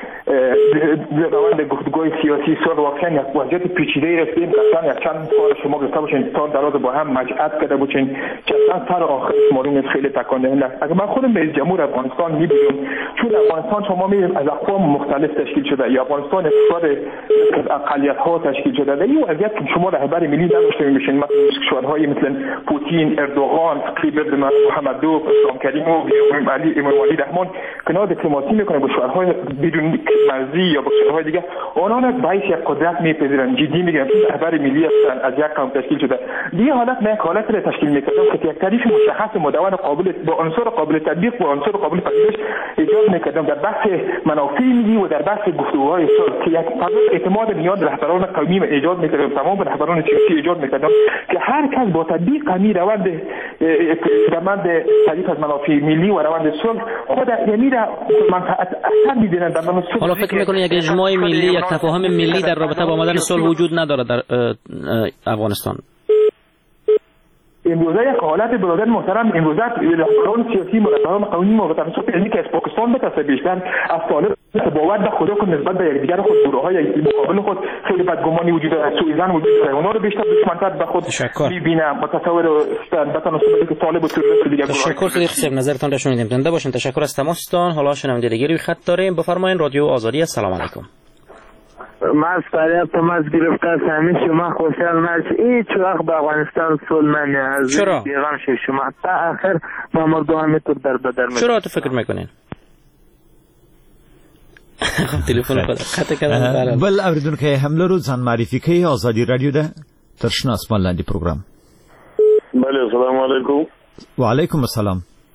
روند گفتگوهای سیاسی سال واقعا یک وضعیت پیچیده رسیدیم. مثلا یک چند سال شما گفته باشین سال دراز با هم مجعد کرده باشین، چند سال آخرش معلوم است خیلی تکان دهنده است. اگر من خودم به جمهور افغانستان میبینم، چون افغانستان شما میبینید از اقوام مختلف تشکیل شده، یا افغانستان اقتصاد اقلیت ها تشکیل شده. در این وضعیت که شما رهبر ملی نداشته میشین، مثلا کشورهای مثل پوتین، اردوغان، قیبر محمدوف، اسلام کریم و امام علی رحمان کنار دیپلماسی میکنه با کشورهای بدون مرزی یا با کشورهای دیگه، آنها باعث یک قدرت میپذیرن، جدی میگیرن، رهبر ملی هستن، از یک قوم تشکیل شده. دیگه حالت نه، حالت را تشکیل میکردن که یک تعریف مشخص مدون قابل با عنصر قابل تطبیق و عنصر قابل پذیرش ایجاد میکردن در بحث منافع ملی و در بحث گفتگوهای صلح، که یک اعتماد میان رهبران قومی ایجاد میکردن، تمام رهبران سیاسی ایجاد میکردن که هر کس با تطبیق همین روند تعریف از منافع ملی و روند صلح خود یعنی را منفعت اثر می‌بینن در روند صلح. حالا فکر می‌کنید یک اجماع ملی، یک تفاهم ملی در رابطه با آمدن صلح وجود نداره در افغانستان؟ امروزه یک حالت برادر محترم، امروزه رهبران سیاسی، رهبران قومی و توسط علمی که از پاکستان بترسه بیشتر از طالب باور به خدا که نسبت به یکدیگر خود، گروه‌های مقابل خود خیلی بدگمانی وجود داره، سوء ظن وجود داره، اونا رو بیشتر دشمن‌تر به خود می‌بینه، متصور هستند به تناسب که طالب و تروریست دیگه. تشکر صدیق صاحب، نظرتان را شنیدیم. زنده باشین. تشکر از تماستان. حالا شنونده دیگری خط داریم، بفرمایید. رادیو آزادی. السلام علیکم. ما از فریاد تماس گرفته هستم. شما خوشحال نشید هیچ وقت به افغانستان صلح نمیاد. چرا؟ بیغم شید شما تا آخر ما مردم همینطور در بدر میکنیم. چرا تو فکر میکنین؟ تلفن خود خط کردن. بل اوریدونکو حمله رو ځان معرفي کوي. آزادی رادیو ده تر شنه اسمان لاندې پروګرام. بله، السلام علیکم. وعلیکم السلام.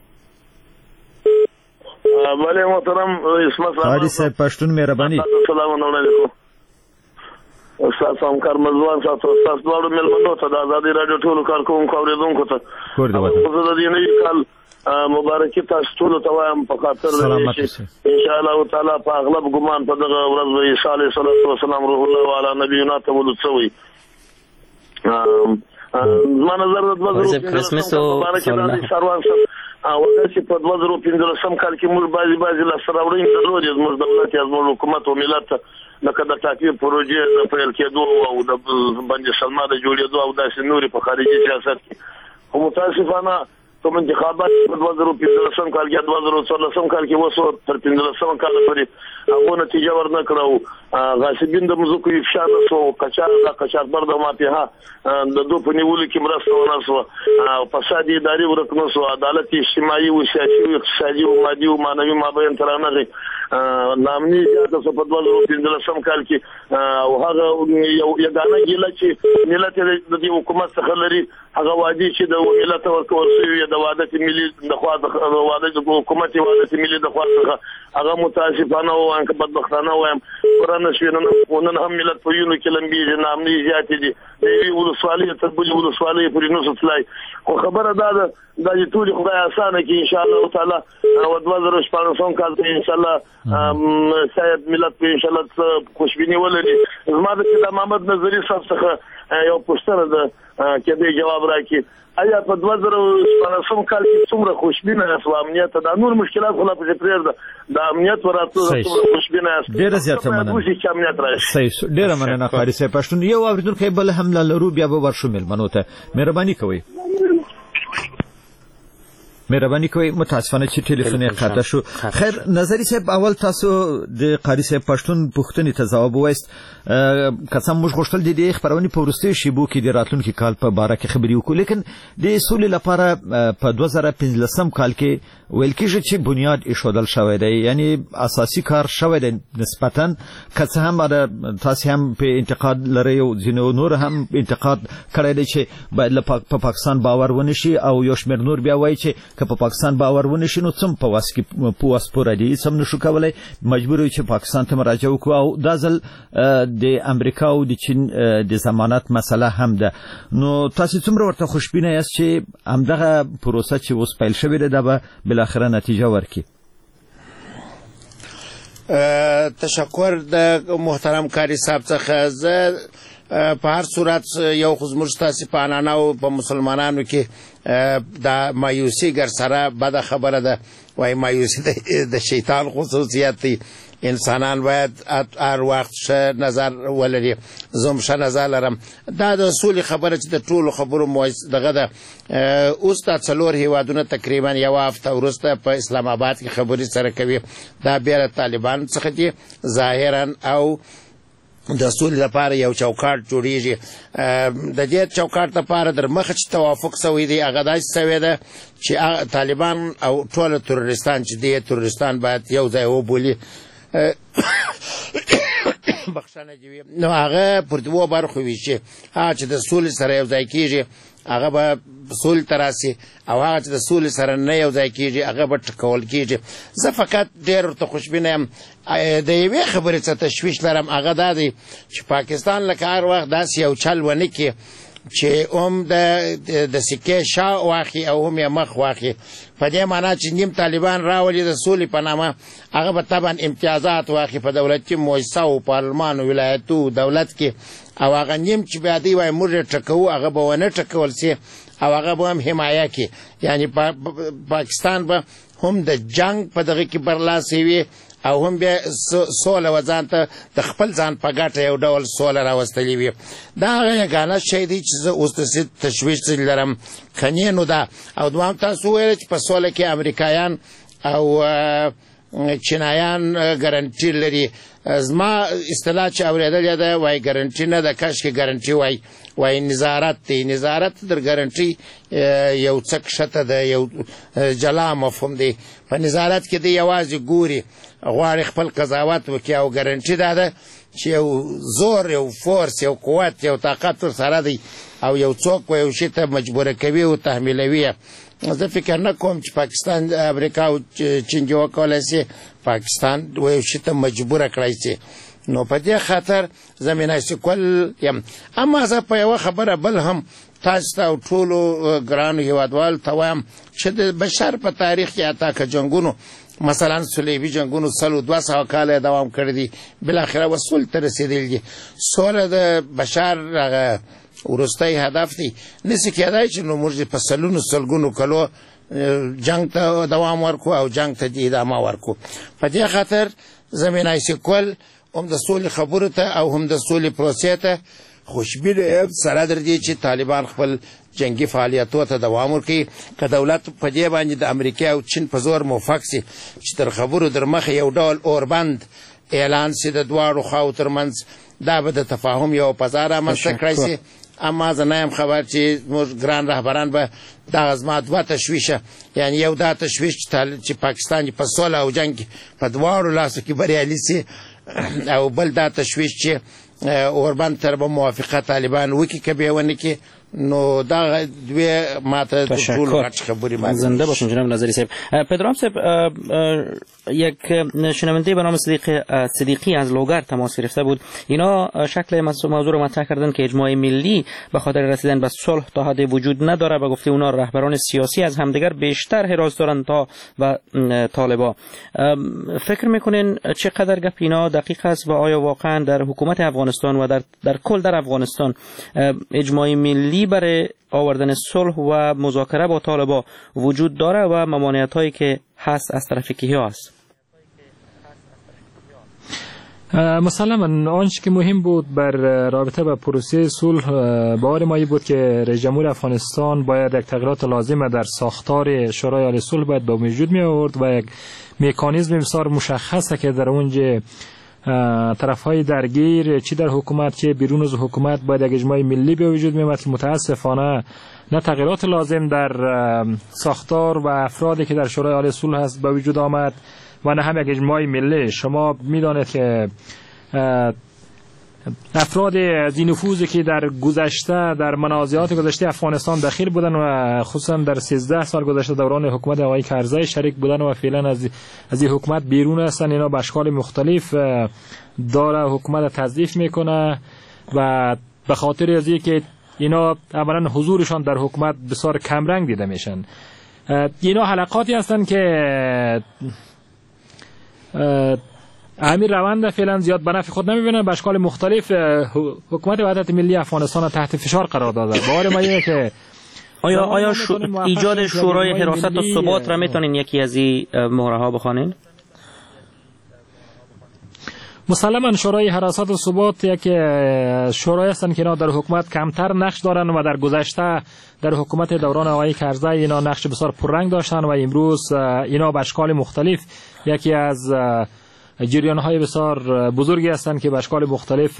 بله محترم اسمت قاری صاحب پښتون مهرباني. السلام علیکم. استاد همکار مزوان تاسو دواړو ملمنو ته د آزادی رادیو ټولو کارکوونکو اوریدونکو ته کور دی وته. زه د دې نوي کال مبارکي تاسو ټولو ته وایم په خاطر ان شاء الله تعالی په اغلب ګمان په دغه ورځ به عیسی علیه السلام روح الله علی نبینا تولد شوی. ما نظر د وزارت کرسمس او سروان او چې په 2015 کال کې موږ بعضی لاسراوړین درلودې، موږ دولت یا موږ حکومت او ملت لکه د ټاکنې پروژې د پیل کېدو او د باندې سلمه د جوړېدو او داسې نورې په خارجي سیاست کې، خو متاسفانه کوم انتخابات په 2015 کال کې 2014 کال کې وسو تر 15 کال پورې هغه نتیجه ورنکړو. غاصبین د مزکو افشا نسو، قاچاقبر د مافیا د دوه په نیولو کې مرسته ونسو، فساد اداري ورکنه سو، عدالت اجتماعي او سیاسي او اقتصادي او مادي او معنوي مابین ترانه نامني زیاته په 2015 کال کې او هغه یو یګانه ګیله چې ملت د دې حکومت څخه لري، هغه وادي چې د ملت ورکول شوی د وحدت ملي د خوا د وحدت حکومت وحدت ملي د خوا څخه هغه متاسفانه او انک بدبختانه وایم قرآن شوینه ونن هم ملت په یونو کې لمبي نامني زیاتې دي دی ولسوالۍ ته بل ولسوالۍ پرې نو ستلای. خو خبره دا ده د دې ټول خدای اسانه کې ان شاء الله تعالی او 2014 کال ته ان شاء الله سید ملت په ان شاء الله خوشبینی ولري. زما د محمد نظری صاحب څخه یو پوښتنه ده چې دې جواب راکړي، آیا په 2014 کال کې څومره خوشبینه اسو امنیت د نور مشکلات خلاف پرېر ده د امنیت وراتو څومره خوشبینه اسو ډیر زیاته مننه. صحیح ډیر مننه قاری صاحب پښتون. یو اوریدونکو بل حمله لرو، بیا به ورشو ملمنو ته مهرباني کوئ. السلام علیکم. وعلیکم السلام. وعلیکم السلام. استاد صاحب کار مزوان صاحب. وکړه چې په 2015 کال کې موږ بعضی لاسته راوړنې درلودې، موږ دولت یا موږ حکومت او ملت لکه د ټاکنې پروژې د پیل کېدو او د باندې سلمه د جوړېدو او داسې نورې په خارجي سیاست کې، خو متاسفانه کوم انتخابات په 2014 کال کې مهرباني کوئ متاسفانه چې ټلیفون قطع شو. خیر نظری صاحب اول تاسو د قاری صاحب پښتون پوښتنې ته ځواب وایست. قسم موږ غوښتل د دې خبرونې په وروستي شیبو کې د راتلونکي کال په باره کې خبرې وکړو، لیکن د سولې لپاره په 2015 کال کې ویل کېږي چې بنیاد ایښودل شوی دی، یعنی اساسي کار شوی دی نسبتا، که څه هم تاسو هم په انتقاد لرئ او ځینو نور هم انتقاد کړی دی چې باید په پاکستان باور ونشي، او یو شمېر نور بیا وایي چې که په پاکستان باور ونشي نو څم په واس کې په واس پوره دي سم نشو کولای، مجبور یو چې پاکستان ته مراجعه وکړو. او دا ځل د امریکا او د چین د ضمانت مسله هم ده. نو تاسو څومره ورته خوشبینه یاست چې همدغه پروسه چې اوس پیل شوې ده دا به بالاخره نتیجه ورکړي؟ تشکر د محترم کاری صاحب څخه. زه په هر صورت یو خو زموږ ستاسې په عنعنو په مسلمانانو کې دا مایوسي ګر سره بده خبره ده، وایي مایوسي د شیطان خصوصیت دی. انسانان باید هر وخت ښه نظر ولري. زه هم ښه نظر لرم. دا د سولې خبره چې د ټولو خبرو دغه ده. اوس دا 4 هیوادونه تقریبا یوه هفته وروسته په اسلام آباد کې خبرې سره کوي. دا بیا له طالبانو څخه دي ظاهرا، او د سولې لپاره یو چوکاټ جوړیږي. د دې چوکاټ لپاره در مخه چې توافق سوی دی هغه داسې سوی ده چې طالبان او ټول تروریستان چې دي تروریستان باید یو ځای وبولي. بخښنه دې وي. نو هغه پر 2 برخو ویشي. هغه چې د سولې سره یو ځای کېږي هغه به سولې ته راسي، او هغه چې د سولې سره نه یو ځای کېږي هغه به ټکول کېږي. زه فقط ډېر ورته خوشبینه یم. د یوې خبرې څه تشویش لرم، هغه دا دی چې پاکستان لکه هر وخت داسې یو چل ونه کړي چې هم د سکې شا واخلي او هم یې مخ واخلي. په دې معنا چې نیم طالبان راولي د سولې په نامه، هغه به طبعا امتیازات واخلي په دولتي مؤسسو، پارلمان، ولایتو، دولت کې، او هغه نیم چې بیا دوی وایي موږ یې ټکوو هغه به ونه ټکول سي، او هغه به هم حمایه کړي. یعنې پاکستان به هم د جنګ په دغه کې برلاسي وي، او هم بیا سوله و ځان ته د خپل ځان په ګټه یو ډول سوله راوستلې وي. دا هغه یګانه شی دی چې زه اوس داسې تشویش لرم. کنې نو ده. او دوام تاسو وویل چې په سوله کې امریکایان او چینایان ګارنټي لري. زما اصطلاح چې اورېدلې ده وایي ګارنټي نه ده، کاشکې ګارنټي وایي نظارت دی. نظارت در ګارنټي یو څه کښته ده، یو جلا مفهوم دی. په نظارت کې دی یوازې ګوري، غواړي خپل قضاوت وکړي، او ګارنټي دا ده چې یو زور، یو فورس، یو قوت، یو طاقت ورسره دی، او یو څوک یو شي ته مجبوره کوي او تحمیلوي. زه فکر نه کوم چې پاکستان امریکا او چین جو وکولی سي پاکستان یو شي ته مجبوره کړی سي. نو په دې خاطر زه مناسکول یم. اما زه په یوه خبره بل هم تاسو ته او ټولو ګرانو هیوادوالو ته وایم چې د بشر په تاریخ کې حتی که جنګونو مثلا صلیبي جنګونو 200 کاله دوام کړی دي، بالاخره وصول ته رسېدلي دي. سوله د بشر وروستی هدف دی. نسی کېدای چې نو موږ په سلګونو کلو جنګ ته دوام ورکو او جنګ ته ادامه ورکو. په دې خاطر زه مناسکول هم د سولې خبرو ته او هم د سولې پروسې ته خوشبینه یم سره در دې چې طالبان خپل جنگي فعالیتو ته دوام ورکړي. که دولت په دې باندې د امریکا او چین په زور موفق سي چې تر خبرو در مخه یو ډول اوربند اعلان سي د دواړو خواو ترمنځ، دا به د تفاهم یو فضا رامنځته کړی سي. اما زه نه یم خبر چې زموږ ګران رهبران به دغه زما 2 تشویشه، یعنی یو دا تشویش چې پاکستان په سوله او جنګ په دواړو لاسو کې بریالي سي، او بل دا تشویش چې اوربند تر به موافقه طالبان وکړي که بیا ونه کړي. نو دا دوی ماته ټول غټ خبرې ما زنده باشین جناب نظری صاحب. پدرام صاحب، یک شنونده به نام صدیقی از لوگر تماس گرفته بود. اینا شکل موضوع رو مطرح کردن که اجماع ملی به خاطر رسیدن به صلح تا حد وجود نداره. به گفته اونا رهبران سیاسی از همدیگر بیشتر حراس دارن تا و طالبا. فکر میکنین چقدر گپ اینا دقیق است و آیا واقعا در حکومت افغانستان و در کل در افغانستان اجماع ملی برای آوردن صلح و مذاکره با طالبا وجود داره و ممانعت هایی که هست از طرف کیها است؟ مسلما آنچه که مهم بود بر رابطه با پروسه صلح باور ما بود که رئیس جمهور افغانستان باید یک تغییرات لازم در ساختار شورای عالی صلح باید با وجود می آورد و یک مکانیزم بسیار مشخصه که در اونجا طرفهای درگیر چی در حکومت چه بیرون از حکومت باید یک اجماع ملی به وجود می آمد. متاسفانه نه تغییرات لازم در ساختار و افرادی که در شورای عالی صلح هست به وجود آمد و نه هم یک اجماع ملی. شما میدانید که افراد از این نفوذی که در گذشته در منازعات گذشته افغانستان دخیل بودن و خصوصا در 13 سال گذشته دوران حکومت آقای کرزی شریک بودن و فعلا از این حکومت بیرون هستن، اینا به اشکال مختلف داره حکومت تضعیف میکنه و به خاطر از اینکه اینا اولا حضورشان در حکومت بسیار کمرنگ دیده میشن. اینا حلقاتی هستن که همین روند فعلا زیاد به نفع خود نمیبینن، به اشکال مختلف حکومت وحدت ملی افغانستان تحت فشار قرار داده. باور ما اینه که آیا ایجاد شورای حراست و ثبات را میتونین یکی از این مهره ها بخوانین؟ مسلما شورای حراست و ثبات یک شورای هستن که اینا در حکومت کمتر نقش دارن و در گذشته در حکومت دوران آقای کرزی اینا نقش بسیار پررنگ داشتن و امروز اینا به اشکال مختلف یکی از جریان‌های بسیار بزرگی هستند که به اشکال مختلف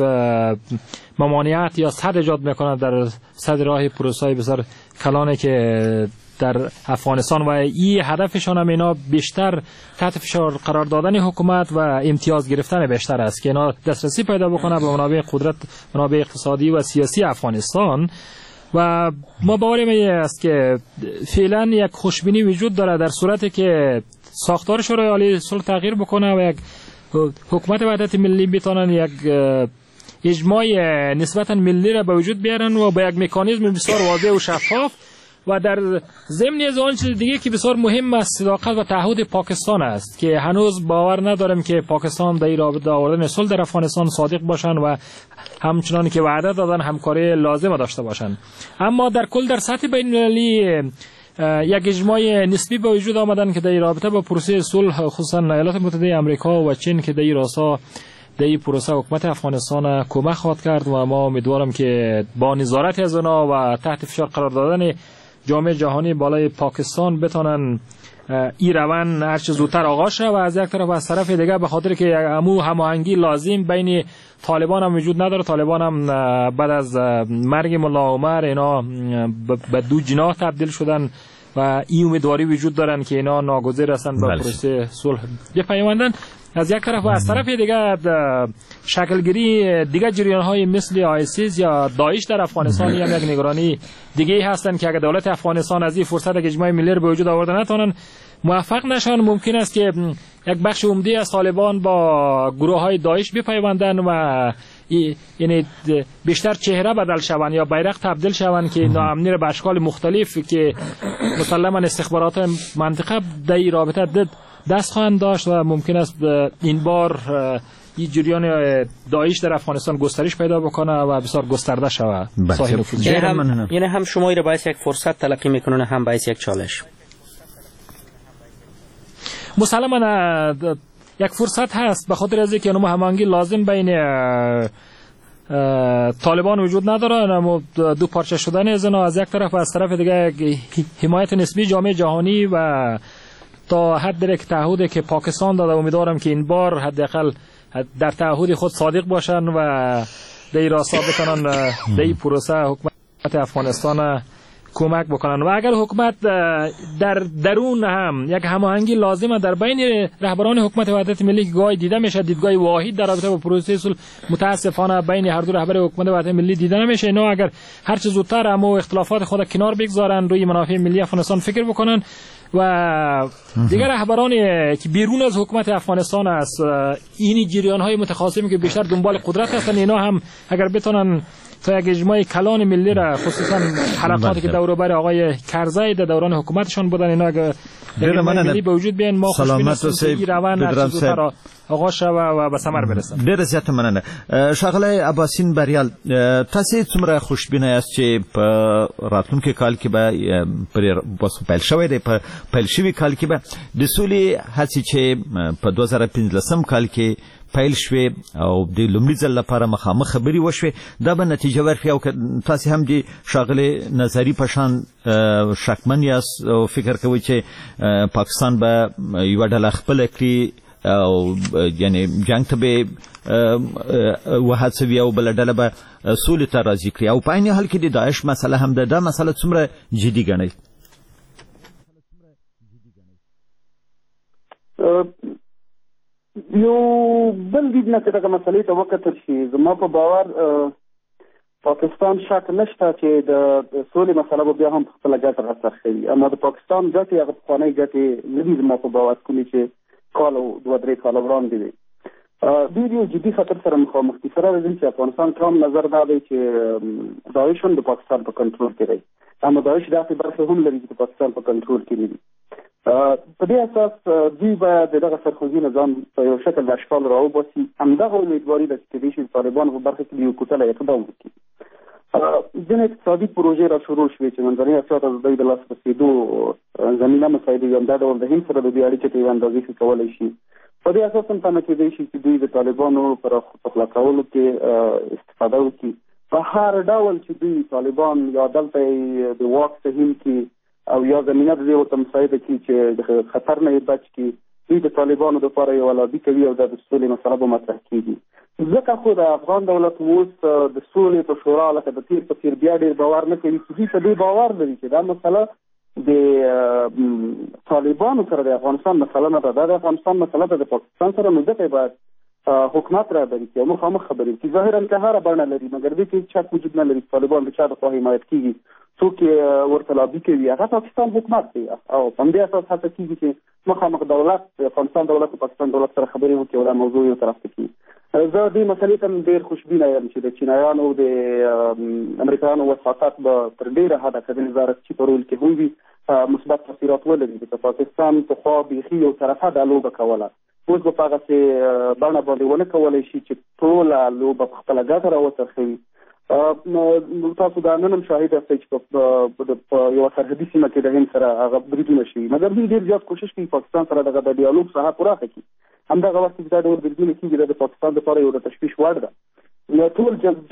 ممانعت یا صد ایجاد میکنند در صد راه پروسه‌های بسیار کلانه که در افغانستان و این هدفشان هم اینا بیشتر تحت فشار قرار دادن حکومت و امتیاز گرفتن بیشتر است که اینا دسترسی پیدا بکنه به منابع قدرت، منابع اقتصادی و سیاسی افغانستان. و ما باوریم این است که فعلا یک خوشبینی وجود داره در صورتی که ساختار شورای عالی صلح تغییر بکنه و یک حکومت وحدت ملی بتونن یک اجماع نسبتا ملی را به وجود بیارن و با یک مکانیزم بسیار واضح و شفاف و در ضمن از آن چیز دیگه که بسیار مهم است صداقت و تعهد پاکستان است که هنوز باور ندارم که پاکستان در رابطه آوردن صلح در افغانستان صادق باشن و همچنان که وعده دادن همکاری لازم داشته باشن. اما در کل در سطح بین‌المللی یک اجماع نسبی به وجود آمدن که در رابطه با پروسه صلح خصوصا ایالات متحده آمریکا و چین که در راستا در این پروسه حکومت افغانستان کمک خواهد کرد و ما امیدوارم که با نظارت از اونا و تحت فشار قرار دادن جامعه جهانی بالای پاکستان بتونن این روند هر چه زودتر آغاز شه و از یک طرف و از طرف دیگه به خاطر که هماهنگی لازم بین طالبان هم وجود نداره. طالبان هم بعد از مرگ ملا عمر اینا به دو جناح تبدیل شدن و این امیدواری وجود دارن که اینا ناگزیر هستن به پروسه صلح بپیوندن از یک طرف و از طرف دیگه شکلگیری دیگه جریان‌های مثل آیسیس یا داعش در افغانستان هم یک نگرانی دیگه هستن که اگر دولت افغانستان از این فرصت اجماع ملی رو به وجود آوردن نتونن موفق نشن ممکن است که یک بخش عمده از طالبان با گروه‌های داعش بپیوندن و یعنی بیشتر چهره بدل شون یا بیرق تبدیل شون که ناامنی رو به اشکال مختلف که مسلما استخبارات منطقه در این رابطه دست خواهند داشت و ممکن است این بار این جریان داعش در افغانستان گسترش پیدا بکنه و بسیار گسترده شود. یعنی هم شما رو باعث یک فرصت تلقی میکنن هم باعث یک چالش. مسلما یک فرصت هست به خاطر از اینکه هماهنگی لازم بین طالبان وجود نداره، اما دو پارچه شدن از یک طرف و از طرف دیگه حمایت نسبی جامعه جهانی و تا حد یک تعهدی که پاکستان داده امیدوارم که این بار حداقل در تعهد خود صادق باشن و در راستا بتونن در این پروسه حکومت افغانستان کمک بکنن و اگر حکومت در درون هم یک هماهنگی لازمه در بین رهبران حکومت وحدت ملی که گاهی دیده میشه دیدگاه واحد در رابطه با پروسه صلح متاسفانه بین هر دو رهبر حکومت وحدت ملی دیده نمیشه. اینا اگر هر چه زودتر اما اختلافات خود کنار بگذارن روی منافع ملی افغانستان فکر بکنن و دیگر رهبرانی که بیرون از حکومت افغانستان است این جریان‌های متخاصمی که بیشتر دنبال قدرت هستن اینا هم اگر بتونن تا یک اجماع کلان ملی را خصوصا حلقاتی که دور و بر آقای کرزی در دوران حکومتشان بودن اینا اگر ملی به وجود بیان ما خوشبین هستیم که روند هر چیز را آغاز شوه و به ثمر برسه. ډیر زیات مننه. ښاغلی عباسین بریال تاسو څومره خوشبینه یاست چې په راتلونکي کال کې به پیل شوی دی پیل شوی کال کې به د سولې هڅې چې په 2015 کال کې پیل شوې او د لومړي ځل لپاره مخامخ خبري وشوې دا به نتیجه ورکړي او تاسو هم د شاغله نظری په شان شکمن یاست او فکر کوئ چې پاکستان به یو ډله خپل کړي او یعنی جنگ ته به وهڅوي او بل ډله به سولې ته راضي کړي او په عین حال کې د داعش مسله هم ده مسله څومره جدي ګڼئ؟ یو بل دید نه چې دغه مسلې ته وکتل شي زما په باور پاکستان شک نشته چې د سولې مسله به بیا هم په خپله ګټه راڅرخوي اما د پاکستان ګټې هغه پخوانۍ ګټې نه دي زما په باور کومې چې کال او 2-3 کاله وړاندې وي دوی یو جدي خطر سره مخامخ دي سره راځي چې افغانستان ټام نظر دا دی چې داعش هم د پاکستان په کنټرول کې دی اما داعش داسې برخې هم لري چې د پاکستان په کنټرول کې نه دي په دې اساس دوی باید دغه سرخوږي نظام په یو شکل د اشکال راوباسي همدغه امیدواري ده چې کېدای شي طالبان په برخه کې یو کوټلی اقدام وکړي ځینې اقتصادي پروژې را شروع شوې چې منځنۍ اسیا ته د دوی د لاس رسېدو زمینه مساعدوي همدا ډول د هند سره د دوی اړیکې ته یو اندازې ښه کولی شي په دې اساس هم تمه کېدای شي چې دوی د طالبانو پر پخلا کولو کې استفاده وکړي په هر ډول چې دوی طالبان یا دلته د واک تهیم کې او یا زمینه د دې ورته مساعده کړي چې د خطر نه یې بچ کړي دوی د طالبانو دپاره یوه لابي کوي او دا د سولې مسله به مطرح کېږي ځکه خو د افغان دولت اوس د سولې په شورا لکه د تیر په تیر بیا ډېر باور نه کوي چې دوی په دې باور لري چې دا مسله د طالبانو سره د افغانستان مسله نه ده دا د افغانستان مسله ده د پاکستان سره نو ځکه باید حکومت رهبري کوي او مخامخ خبرې وکړي ظاهرا که هره بڼه لري مګر دې کې شک وجود نه لري چې طالبان د چا دخوا حمایت کېږي څوک ورته لابي کوي هغه پاکستان حکومت دی او په همدې اساس هڅه کېږي چې مخامخ دولت د افغانستان دولت او پاکستان دولت سره خبرې وکړي او دا موضوع یو طرف ته کړي زه دې مسلې ته ډېر خوشبینه یم چې د چینایانو او د امریکایانو وساطت به تر ډېره حده که د نظارتچي په رول کې هم وي مثبت تاثیرات ولري چې پاکستان پخوا بیخي یو طرفه دا لوبه کوله اوس به په هغسې بڼه باندې ونه کولی شي چې ټوله لوبه په خپله ګټه راوڅرخوي تاسو دا نن هم شاهد یاستئ چې په یوه سرحدي سیمه کې د هند سره هغه بریدونه شوي مګر دوی ډېر زیات کوشش کوي پاکستان سره دغه د ډیالوګ ساحه پراخه کړي همدغه وخت چې دا ډول بریدونه کېږي دا د پاکستان دپاره یو د تشویش وړ ده ټول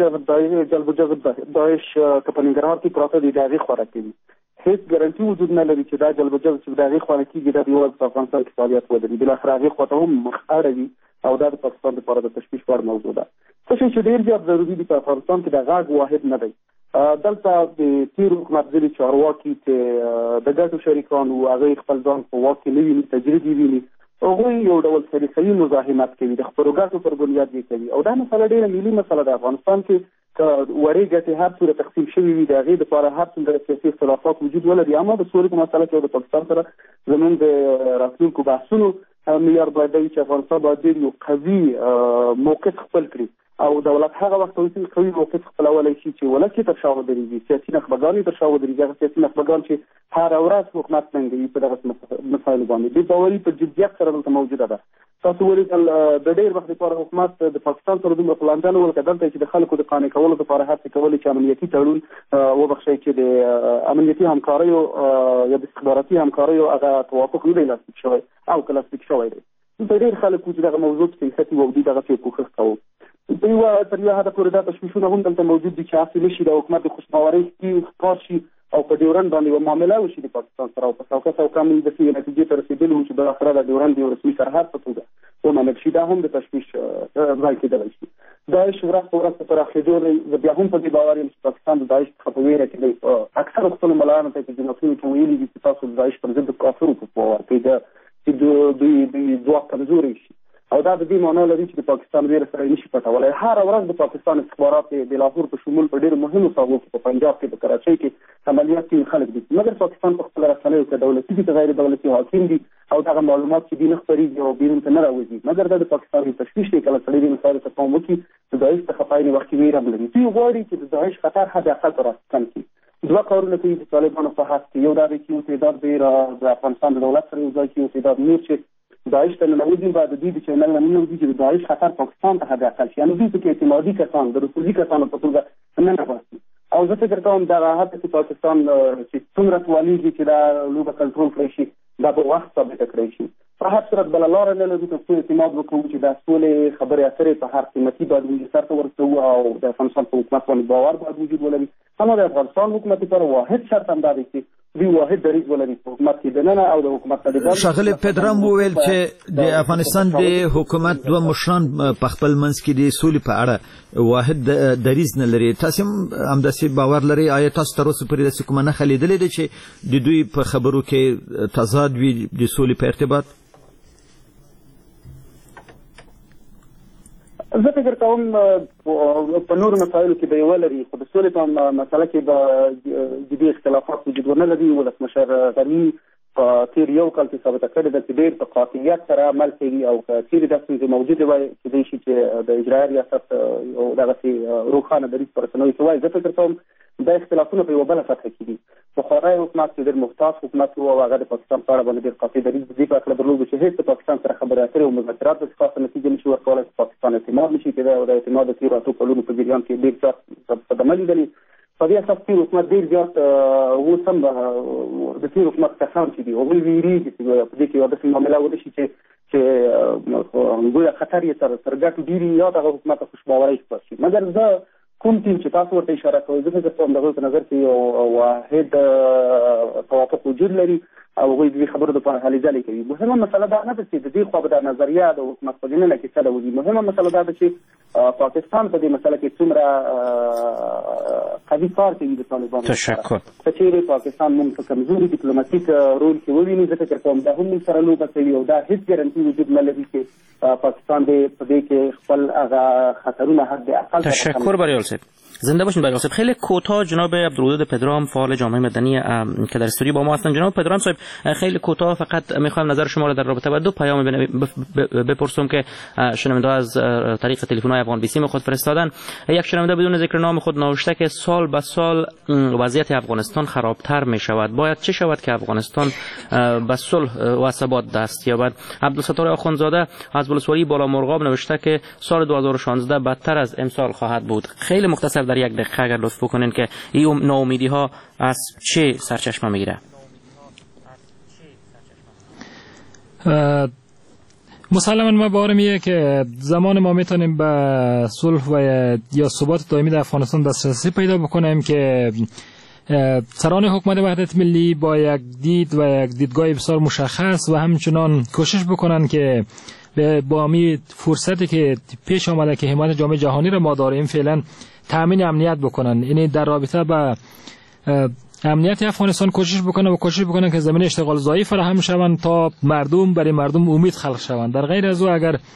جلب و جذب داعش که په ننګرهار کې پراته دي د هغې خواړه کوي هیڅ ګارنټي وجود نه لري چې دا جلب و جذب چې د هغې خواړه کېږي دا یوازې په افغانستان کې فعالیت ولري بالاخره هغې خواته هم مخ اړوي او دا د پاکستان لپاره د تشویش وړ موضوع ده څه شی چې ډېر زیات ضروري دي په افغانستان کې د غږ واحد نه دی دلته د تېرو حکومت ځینې چارواکي چې د ګټو شریکان وو هغوی خپل ځان په واک کې نه ویني تجربې ویني هغوی یو ډول سلیقوي مزاحمت کوي د خپلو ګټو پر بنیاد یې کوي او دا مسله ډېره ملي مسله ده افغانستان کې که وړې ګټې هر څومره تقسیم شوي وي د هغې دپاره هر څومره سیاسي اختلافات وجود ولري اما د سولې په مسله کې او د پاکستان سره زموږ د راتلونکو بحثونو معیار باید دا وي چې افغانستان باید ډېر یو قوي موقف خپل کړي او دولت هغه وخت قوي موقف خپلولی شي چې ولس یې تر شا ودرېږي سیاسي نخبګان یې تر شا ودرېږي هغه سیاسي نخبګان چې هره ورځ حکومت ننګوي په دغه مسایلو باندې دې باوري په جدیت سره دلته موجوده ده تاسو ولیدل د ډېر وخت لپاره حکومت د پاکستان سره دومره پلانجان وکړه دلته چې د خلکو د قانع کولو لپاره هڅې کولې چې امنیتي تړون وبخښئ چې د امنیتي همکاریو یا د استخباراتي همکاریو هغه توافق نه دی لاسلیک شوی او که لاسلیک شوی دی دلته ډېر خلک وو چې دغه موضوع پسې نښتي وو او دوی دغسې کوښښ کوو تر یوه حده پورې دا تشویشونه هم دلته موجود دي چې هسې نه شي د حکومت د خوشباورۍ ښکار شي او په ډیورنډ باندې یوه معامله وشي د پاکستان سره او په سوکه موږ داسې یوې نتیجې ته رسېدلي وو چې بالاخره د ډیورنډ یو رسمي سرحد په توګه ومنل شي دا هم د تشویش ځای کېدلی شي داعش ورځ په ورځ په پراخېدو دی زه بیا هم په دې باور یم چې پاکستان د داعش څخه په ویره کې دی اکثرو خپلو ملایانو ته په جنتونو کې ویلي دي چې تاسو د داعش پر ضد د کافرو په باور کوئ چې دوی ځواک کمزوری شي او دا د دې معنا لري چې د پاکستان ویره سره نشي پټولی هره ورځ د پاکستان استخبارات د لاهور په شمول په ډېرو مهمو ساحو کې په پنجاب کې په کراچۍ کې عملیات کوي خلک دي مګر پاکستان په خپله رسنیو کې دولتي دي که غیر دولتي حاکم دي او دغه معلومات چې دي نه خپرېږي او بیرون ته نه راوځي مګر دا د پاکستان یو تشویش دی کله سړی دې مسایلو ته پام وکړي د داعش څخه په عین وخت کې ویره هم لري دوی غواړي چې د داعش خطر حد اقل ته راکم کړي دوه کارونه کوي د طالبانو په حق کې یو دا دی چې یو تعداد د افغانستان د دولت سره یو ځای کې یو تعداد نور چې داعش ته ننوځي باید د دوی د چینل نه ننوځي چې د داعش خطر پاکستان ته حد اقل شي یعنې دوی پکې اعتمادي کسان د رسولي کسانو په توګه ننباسي او زه فکر کوم دغه حتی چې پاکستان چې څومره توانېږي چې دا لوبه کنټرول کړی شي دا به وخت ثابته کړی شي په هر صورت بله لاره نه لرو ترڅو اعتماد وکړو چې د سولې خبرې اترې په هر قیمتي باید موږ سرته ورسوو او د افغانستان په حکومت باندې باور باید وجود ولري. اما د افغانستان حکومت لپاره واحد شرط هم دی چې دوی واحد دریځ ولري په حکومت کې دننه او د حکومت طالبان. ښاغلی پدرام وویل چې د افغانستان د حکومت دوه مشران په خپل منځ کې د سولې په اړه واحد دریځ نه لري. تاسو هم همداسې باور لرئ؟ آیا تاسو تر اوسه پورې داسې کومه نښه لیدلې ده چې د دوی په خبرو کې تضاد وي د سولې په ارتباط؟ زه فکر کوم په نورو مسایلو کې به یې ولري، خو د سولې په مسله کې به جدي اختلافات وجود ونه لري. ولسمشر غني په تیر یو کال کې ثابته کړې ده چې ډېر په قاطعیت سره عمل کوي او که چیرې دا ستونزې موجودې وای کېدای شي چې د اجرایه ریاست یو دغسې روښانه دریځ په رسنیو کې وایي. زه فکر کوم دا اختلافونه په یوه بله سطحه کې دي. پخوانی حکومت چې ډېر محتاط حکومت و او هغه د پاکستان په اړه باندې ډېر قاطع دریځ د دې په هکله درلود چې هېڅ د پاکستان سره خبرې اترې او مذاکرات داسې خاصه نتیجه نشي ورکولی چې پاکستان اعتماد نشي کېدی او د اعتماد د تېرو اتو کلونو په جریان کې ډېر زیات صدمه لیدلې. په دې اساس تېر حکومت ډېر زیات اوس هم د تېر حکومت کسان چې دي هغوی ویرېږي چې په دې کې یوه داسې معامله ونه شي چې ګویا خطر یې تر ګټو ډېر یا دغه حکومت ته خوشباورۍ خپل شي. مګر زه کوم ټیم چې تاسو ورته اشاره کوئ زه فکر کوم د هغوی په نظر کې یو واحد توافق وجود لري او هغوی د دې خبرو دپاره هلې ځلې کوي. مهمه مسله دا نه ده چې د دې خوا به دا نظریه د حکومت په دننه کې څه ډول وي. مهمه مسله دا ده چې پاکستان په دې مسله کې څومره قوي کار کوي د طالبانو. تشکر. که چیرې پاکستان موږ په کمزوري ډیپلوماتیک رول کې وویني زه فکر کوم دا هم موږ سره لوبه کوي او دا هېڅ ګارنټي وجود نه لري چې پاکستان په دې کې خپل هغه خطرونه حد اقل. تشکر بریال صاحب. زنده باشین بریال صاحب. خیلی کوتاه جناب عبدالودود پدرام فعال جامعه مدنی که در استودیو با ما هستن. جناب پدرام صاحب خیلی کوتاه فقط میخوام نظر شما رو در رابطه با دو پیام بپرسم که شنونده از طریق تلفن‌های افغان بی سی خود فرستادن. یک شنونده بدون ذکر نام خود نوشته که سال به سال وضعیت افغانستان خرابتر می شود، باید چه شود که افغانستان به صلح و ثبات دست یابد؟ عبدالستار آخوندزاده از ولسوالی بالا مرغاب نوشته که سال 2016 بدتر از امسال خواهد بود. خیلی مختصر در یک دقیقه اگر لطف بکنین که این ناامیدی ها از چه سرچشمه میگیره؟ مسلما ما باورم اینه که زمان ما میتونیم به صلح و یا ثبات دائمی در افغانستان دسترسی پیدا بکنیم که سران حکومت وحدت ملی با یک دید و یک دیدگاه بسیار مشخص و همچنان کوشش بکنن که با می فرصتی که پیش آمده که حمایت جامعه جهانی را ما داریم فعلا تامین امنیت بکنن. یعنی در رابطه با امنیت افغانستان کوشش بکنن که زمین اشتغال ضعیف فراهم شوند تا مردم برای مردم امید خلق شوند. در غیر از او اگر